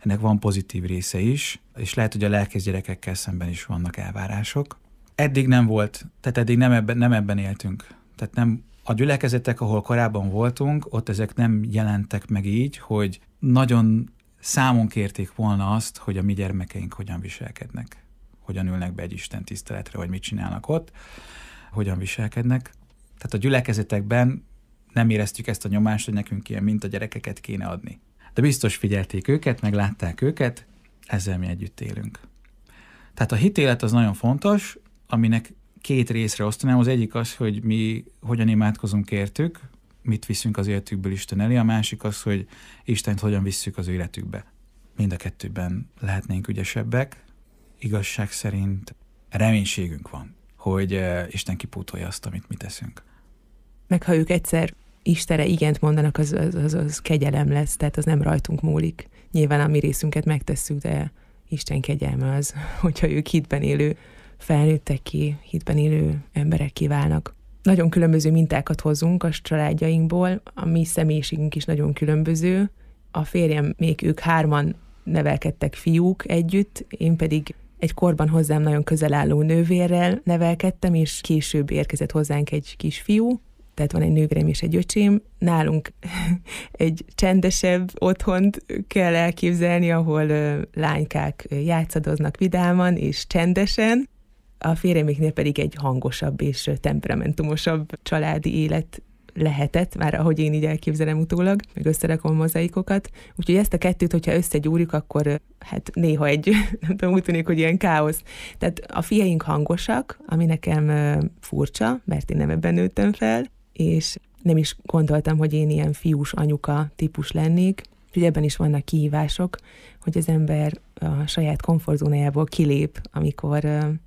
ennek van pozitív része is, és lehet, hogy a lelkész gyerekekkel szemben is vannak elvárások. Eddig nem volt, tehát eddig nem ebben, nem ebben éltünk. Tehát nem a gyülekezetek, ahol korábban voltunk, ott ezek nem jelentek meg így, hogy nagyon számon kérték volna azt, hogy a mi gyermekeink hogyan viselkednek, hogyan ülnek be egy Isten tiszteletre, vagy mit csinálnak ott, hogyan viselkednek. Tehát a gyülekezetekben nem éreztük ezt a nyomást, hogy nekünk ilyen mint a gyerekeket kéne adni. De biztos figyelték őket, meg látták őket, ezzel mi együtt élünk. Tehát a hitélet az nagyon fontos, aminek két részre osztanám. Az egyik az, hogy mi hogyan imádkozunk értük, mit viszünk az életükből Isten elé, a másik az, hogy Istent hogyan visszük az életükbe. Mind a kettőben lehetnénk ügyesebbek. Igazság szerint reménységünk van, hogy Isten kipótolja azt, amit mi teszünk. Meg ha ők egyszer Istenre igent mondanak, az, az, az, az kegyelem lesz, tehát az nem rajtunk múlik. Nyilván a mi részünket megtesszük, de Isten kegyelme az, hogyha ők hitben élő felnőttek ki, hitben élő emberek kiválnak. Nagyon különböző mintákat hozunk a családjainkból, a mi személyiségünk is nagyon különböző. A férjem, még ők hárman nevelkedtek fiúk együtt, én pedig egy korban hozzám nagyon közel álló nővérrel nevelkedtem, és később érkezett hozzánk egy kisfiú, tehát van egy nővérem és egy öcsém. Nálunk egy csendesebb otthont kell elképzelni, ahol lánykák játszadoznak vidáman és csendesen. A férjeméknél pedig egy hangosabb és temperamentumosabb családi élet lehetett, már ahogy én így elképzelem utólag, meg összerakom a mozaikokat. Úgyhogy ezt a kettőt, hogyha összegyúrjuk, akkor hát néha egy, nem tudom, úgy tűnik, hogy ilyen káosz. Tehát a fiaink hangosak, ami nekem furcsa, mert én nem ebben nőttem fel, és nem is gondoltam, hogy én ilyen fiús anyuka típus lennék. Úgyhogy ebben is vannak kihívások, hogy az ember a saját komfortzónájából kilép, amikor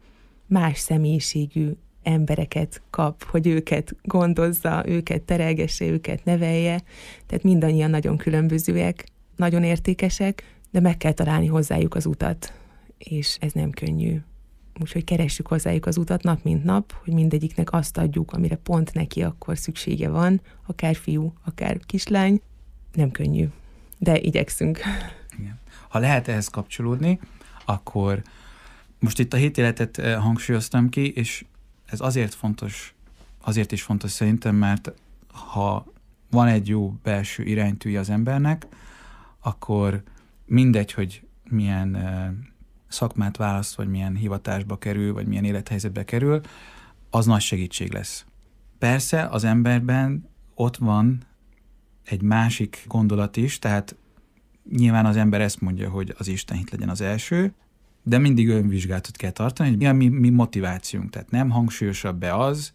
más személyiségű embereket kap, hogy őket gondozza, őket terelgesse, őket nevelje. Tehát mindannyian nagyon különbözőek, nagyon értékesek, de meg kell találni hozzájuk az utat, és ez nem könnyű. Úgyhogy keressük hozzájuk az utat nap mint nap, hogy mindegyiknek azt adjuk, amire pont neki akkor szüksége van, akár fiú, akár kislány. Nem könnyű, de igyekszünk. Igen. Ha lehet ehhez kapcsolódni, akkor most itt a hitéletet hangsúlyoztam ki, és ez azért fontos, azért is fontos szerintem, mert ha van egy jó belső iránytűje az embernek, akkor mindegy, hogy milyen szakmát választ, vagy milyen hivatásba kerül, vagy milyen élethelyzetbe kerül, az nagy segítség lesz. Persze az emberben ott van egy másik gondolat is, tehát nyilván az ember ezt mondja, hogy az istenhit legyen az első, de mindig önvizsgálatot kell tartani, hogy mi a mi, mi motivációnk. Tehát nem hangsúlyosabb be az,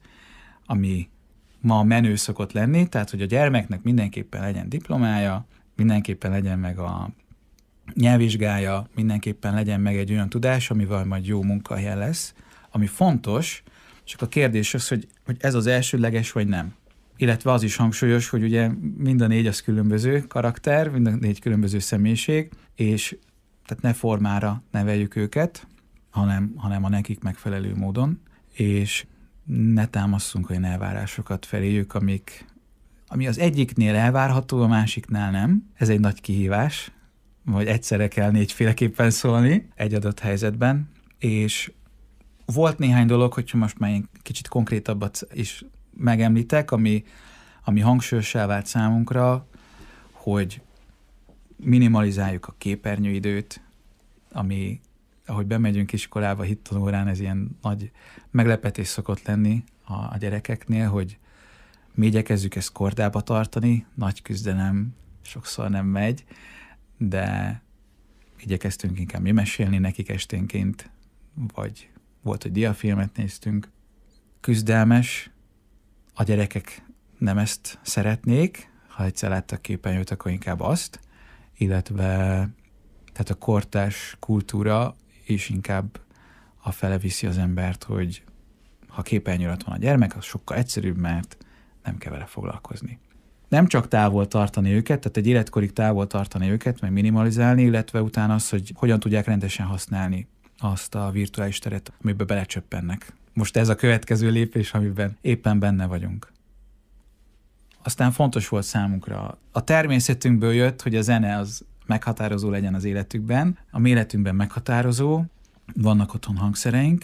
ami ma menő szokott lenni, tehát hogy a gyermeknek mindenképpen legyen diplomája, mindenképpen legyen meg a nyelvvizsgája, mindenképpen legyen meg egy olyan tudás, amivel majd jó munkahelyen lesz, ami fontos, csak a kérdés az, hogy, hogy ez az elsődleges, vagy nem. Illetve az is hangsúlyos, hogy ugye mind a négy az különböző karakter, mind a négy különböző személyiség, és tehát ne formára neveljük őket, hanem, hanem a nekik megfelelő módon, és ne támasszunk olyan elvárásokat feléjük, amik, ami az egyiknél elvárható, a másiknál nem. Ez egy nagy kihívás, vagy egyszerre kell négyféleképpen szólni egy adott helyzetben, és volt néhány dolog, hogyha most már én kicsit konkrétabbat is megemlítek, ami, ami hangsúlyossá vált számunkra, hogy minimalizáljuk a képernyőidőt, ami, ahogy bemegyünk iskolába, hittanórán, ez ilyen nagy meglepetés szokott lenni a, a gyerekeknél, hogy mi igyekezzük ezt kordába tartani, nagy küzdelem, sokszor nem megy, de igyekeztünk inkább mi mesélni nekik esténként, vagy volt, hogy diafilmet néztünk. Küzdelmes, a gyerekek nem ezt szeretnék, ha egyszer láttak képernyőt, akkor inkább azt, illetve tehát a kortárs kultúra is inkább afele viszi az embert, hogy ha képernyő alatt van a gyermek, az sokkal egyszerűbb, mert nem kell vele foglalkozni. Nem csak távol tartani őket, tehát egy életkorig távol tartani őket, meg minimalizálni, illetve utána az, hogy hogyan tudják rendesen használni azt a virtuális teret, amiben belecsöppennek. Most ez a következő lépés, amiben éppen benne vagyunk. Aztán fontos volt számunkra. A természetünkből jött, hogy a zene az meghatározó legyen az életükben. A mi életünkben meghatározó, vannak otthon hangszereink,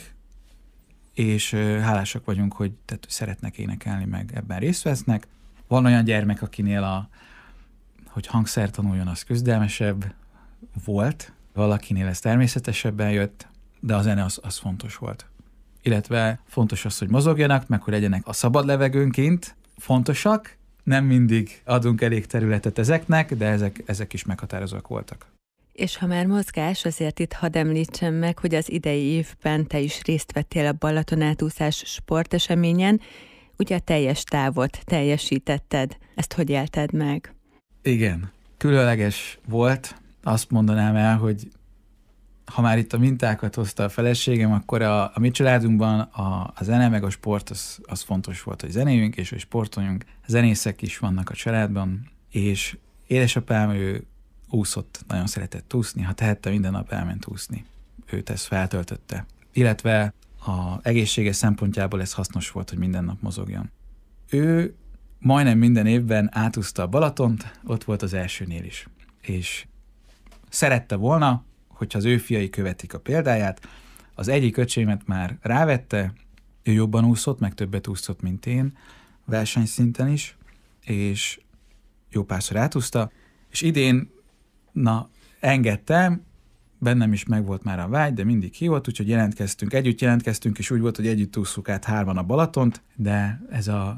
és hálásak vagyunk, hogy tehát szeretnek énekelni, meg ebben részt vesznek. Van olyan gyermek, akinél a, hogy hangszer tanuljon, az küzdelmesebb volt, valakinél ez természetesebben jött, de a zene az, az fontos volt. Illetve fontos az, hogy mozogjanak, meg hogy legyenek a szabad levegőnként fontosak, nem mindig adunk elég területet ezeknek, de ezek, ezek is meghatározóak voltak. És ha már mozgás, azért itt hadd említsem meg, hogy az idei évben te is részt vettél a Balatonátúszás sporteseményen, ugye a teljes távot teljesítetted. Ezt hogy élted meg? Igen, különleges volt. Azt mondanám el, hogy ha már itt a mintákat hozta a feleségem, akkor a, a mi családunkban a, a zene meg a sport az, az fontos volt, hogy zenéljünk és hogy sportoljunk. Zenészek is vannak a családban, és édesapám, ő úszott, nagyon szeretett úszni, ha tehette, minden nap elment úszni. Őt ezt feltöltötte. Illetve a egészséges szempontjából ez hasznos volt, hogy minden nap mozogjon. Ő majdnem minden évben átúszta a Balatont, ott volt az elsőnél is. És szerette volna, hogyha az ő fiai követik a példáját. Az egyik öcsémet már rávette, ő jobban úszott, meg többet úszott, mint én, versenyszinten is, és jó párszor átúszta, és idén, na, engedtem, bennem is megvolt már a vágy, de mindig hívott, úgyhogy jelentkeztünk, együtt jelentkeztünk, és úgy volt, hogy együtt ússzuk át hárman a Balatont, de ez a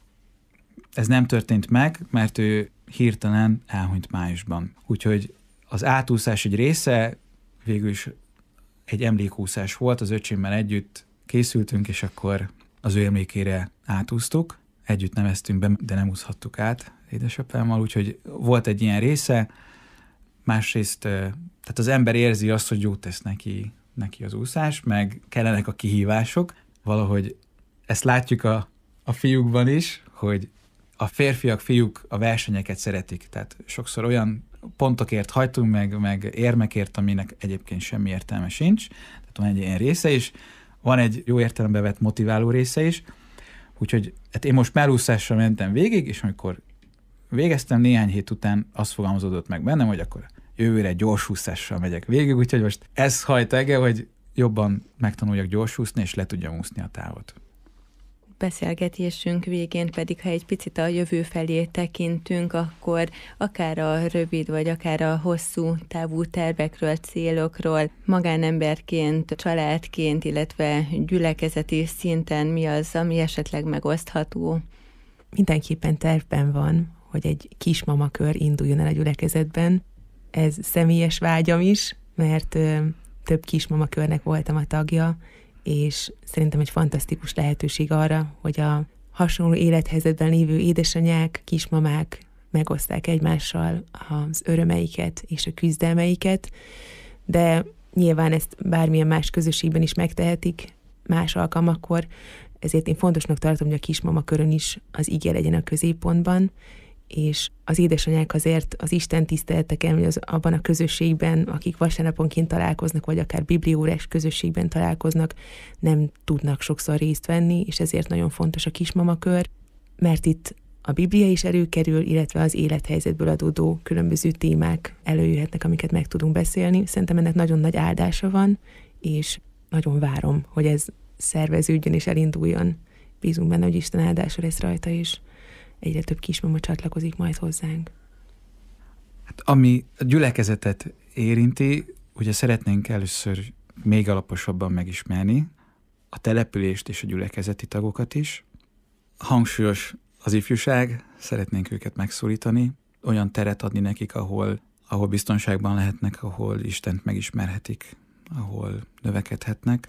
ez nem történt meg, mert ő hirtelen elhunyt májusban. Úgyhogy az átúszás egy része végül is egy emlékúszás volt, az öcsémmel együtt készültünk, és akkor az ő emlékére átúsztuk. Együtt neveztünk be, de nem úszhattuk át édesapámmal, úgyhogy volt egy ilyen része. Másrészt, tehát az ember érzi azt, hogy jót tesz neki, neki az úszás, meg kellenek a kihívások. Valahogy ezt látjuk a, a fiúkban is, hogy a férfiak, fiúk a versenyeket szeretik. Tehát sokszor olyan pontokért hajtunk meg, meg érmekért, aminek egyébként semmi értelme sincs. Tehát van egy ilyen része is, van egy jó értelembe vett motiváló része is. Úgyhogy hát én most mellúszással mentem végig, és amikor végeztem, néhány hét után azt fogalmazódott meg bennem, hogy akkor jövőre gyorsúszással megyek végig, úgyhogy most ez hajt ege, hogy jobban megtanuljak gyorsúszni, és le tudjam úszni a távot. Beszélgetésünk végén pedig, ha egy picit a jövő felé tekintünk, akkor akár a rövid, vagy akár a hosszú távú tervekről, célokról, magánemberként, családként, illetve gyülekezeti szinten mi az, ami esetleg megosztható? Mindenképpen tervben van, hogy egy kismamakör induljon el a gyülekezetben. Ez személyes vágyam is, mert ö, több kismamakörnek voltam a tagja, és szerintem egy fantasztikus lehetőség arra, hogy a hasonló élethelyzetben lévő édesanyák, kismamák megoszták egymással az örömeiket és a küzdelmeiket, de nyilván ezt bármilyen más közösségben is megtehetik más alkalmakkor, ezért én fontosnak tartom, hogy a kismamakörön is az ige legyen a középpontban, és az édesanyák azért az Isten tiszteleteken, vagy az, abban a közösségben, akik vasárnaponként találkoznak, vagy akár bibliórás közösségben találkoznak, nem tudnak sokszor részt venni, és ezért nagyon fontos a kismamakör, mert itt a Biblia is előkerül, illetve az élethelyzetből adódó különböző témák előjöhetnek, amiket meg tudunk beszélni. Szerintem ennek nagyon nagy áldása van, és nagyon várom, hogy ez szerveződjön és elinduljon. Bízunk benne, hogy Isten áldása lesz rajta, és egyre több kismama csatlakozik majd hozzánk. Hát, ami a gyülekezetet érinti, ugye szeretnénk először még alaposabban megismerni a települést és a gyülekezeti tagokat is. Hangsúlyos az ifjúság, szeretnénk őket megszólítani, olyan teret adni nekik, ahol, ahol biztonságban lehetnek, ahol Istent megismerhetik, ahol növekedhetnek,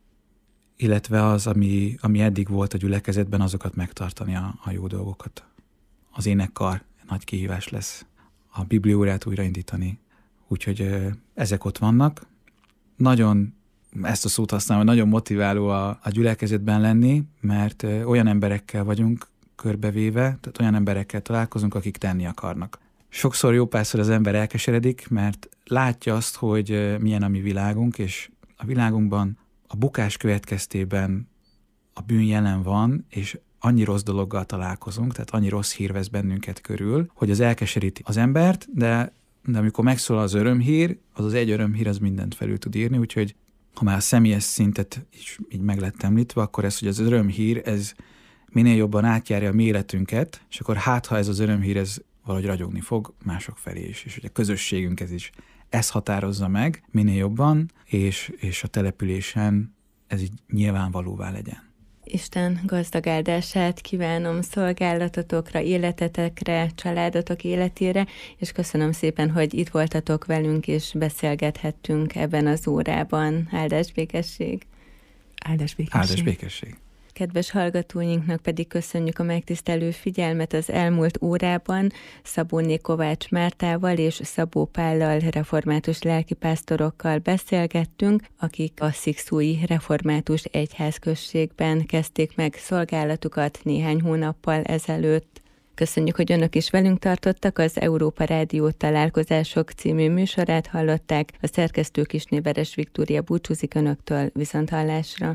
illetve az, ami, ami eddig volt a gyülekezetben, azokat megtartani a, a jó dolgokat. Az énekkar nagy kihívás lesz, a bibliórát újraindítani, úgyhogy ezek ott vannak. Nagyon, ezt a szót használom, nagyon motiváló a, a gyülekezetben lenni, mert olyan emberekkel vagyunk körbevéve, tehát olyan emberekkel találkozunk, akik tenni akarnak. Sokszor jó párszor az ember elkeseredik, mert látja azt, hogy milyen a mi világunk, és a világunkban a bukás következtében a bűn jelen van, és annyi rossz dologgal találkozunk, tehát annyi rossz hír vesz bennünket körül, hogy az elkeseríti az embert, de de amikor megszólal az örömhír, az az egy örömhír, az mindent felül tud írni, úgyhogy ha már a személyes szintet is így meg lett említve, akkor ez, hogy az örömhír, ez minél jobban átjárja a mi életünket, és akkor hát, ha ez az örömhír, ez valahogy ragyogni fog mások felé is, és hogy a közösségünk ez is ezt határozza meg minél jobban, és, és a településen ez így nyilvánvalóvá legyen. Isten gazdag áldását kívánom szolgálatotokra, életetekre, családotok életére, és köszönöm szépen, hogy itt voltatok velünk, és beszélgethettünk ebben az órában. Áldás békesség! Áldás békesség! Áldás békesség! Kedves hallgatóinknak pedig köszönjük a megtisztelő figyelmet az elmúlt órában. Szabóné Kovács Mártával és Szabó Pállal református lelkipásztorokkal beszélgettünk, akik a szikszújhi református egyházközségben kezdték meg szolgálatukat néhány hónappal ezelőtt. Köszönjük, hogy önök is velünk tartottak, az Európa Rádió Találkozások című műsorát hallották, a szerkesztő Kisné Veres Viktória búcsúzik önöktől, viszonthallásra.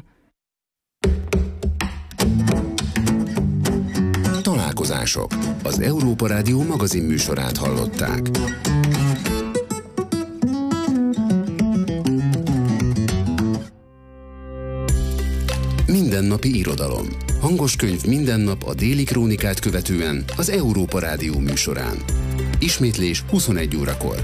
Találkozások. Az Európa Rádió magazin műsorát hallották. Mindennapi irodalom. Hangos könyv minden nap a Déli Krónikát követően az Európa Rádió műsorán. Ismétlés huszonegy órakor.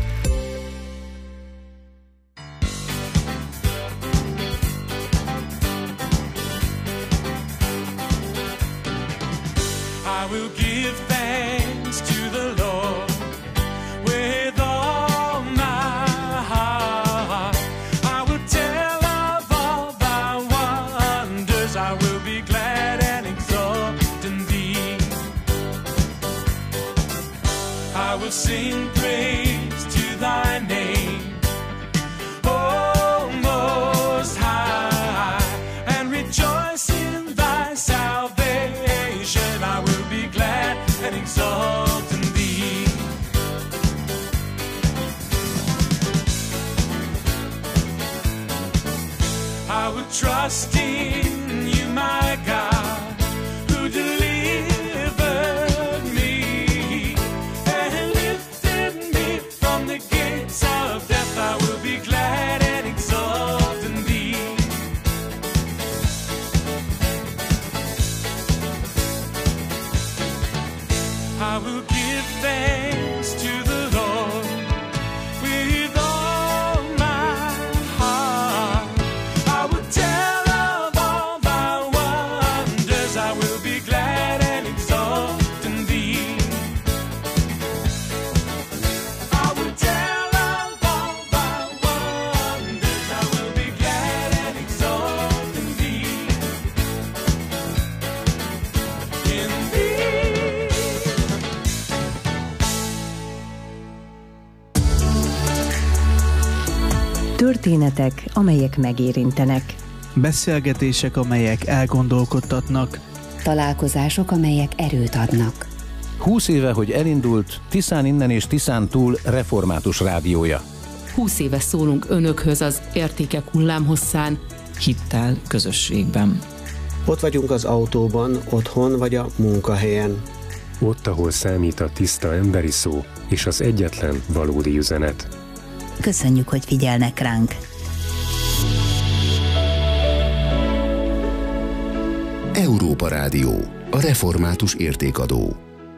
I will give thanks to the Lord with all my heart. I will tell of all thy wonders. I will be glad and exult in thee. I will sing praise to thy name, O Most High, and rejoice in thy salvation. I will be glad and exult in thee. I will trust in you, my God, who delivered me and lifted me from the gates of death. I will be glad and exult in thee. I will give thanks to the Lord with all my heart. I will tell of all thy wonders. I will be glad and exult in thee. I will tell of all thy wonders. I will be glad and exult in thee. In thee. Történetek, amelyek megérintenek. Beszélgetések, amelyek elgondolkodtatnak. Találkozások, amelyek erőt adnak. Húsz éve, hogy elindult Tiszán innen és Tiszán túl református rádiója. Húsz éve szólunk önökhöz az értékek hullámhosszán, hittel, közösségben. Ott vagyunk az autóban, otthon vagy a munkahelyen. Ott, ahol számít a tiszta emberi szó és az egyetlen valódi üzenet. Köszönjük, hogy figyelnek ránk. Európa Rádió, a református értékadó.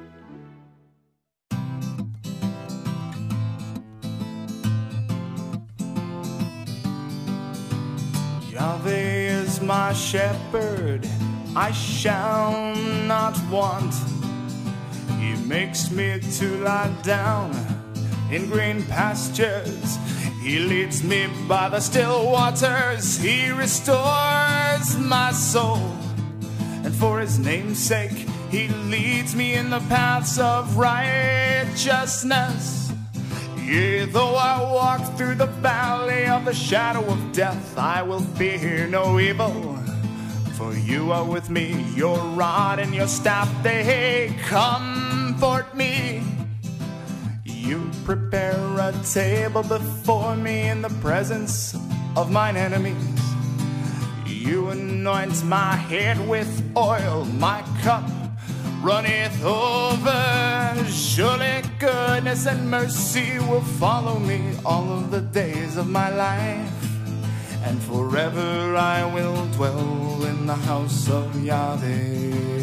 Yahweh is my shepherd, I shall not want. He makes me to lie down in green pastures. He leads me by the still waters. He restores my soul. And for his name's sake, he leads me in the paths of righteousness. Yea, though I walk through the valley of the shadow of death, I will fear no evil. For you are with me, your rod and your staff, they comfort me. You prepare a table before me in the presence of mine enemies. You anoint my head with oil, my cup runneth over. Surely goodness and mercy will follow me all of the days of my life, and forever I will dwell in the house of Yahweh.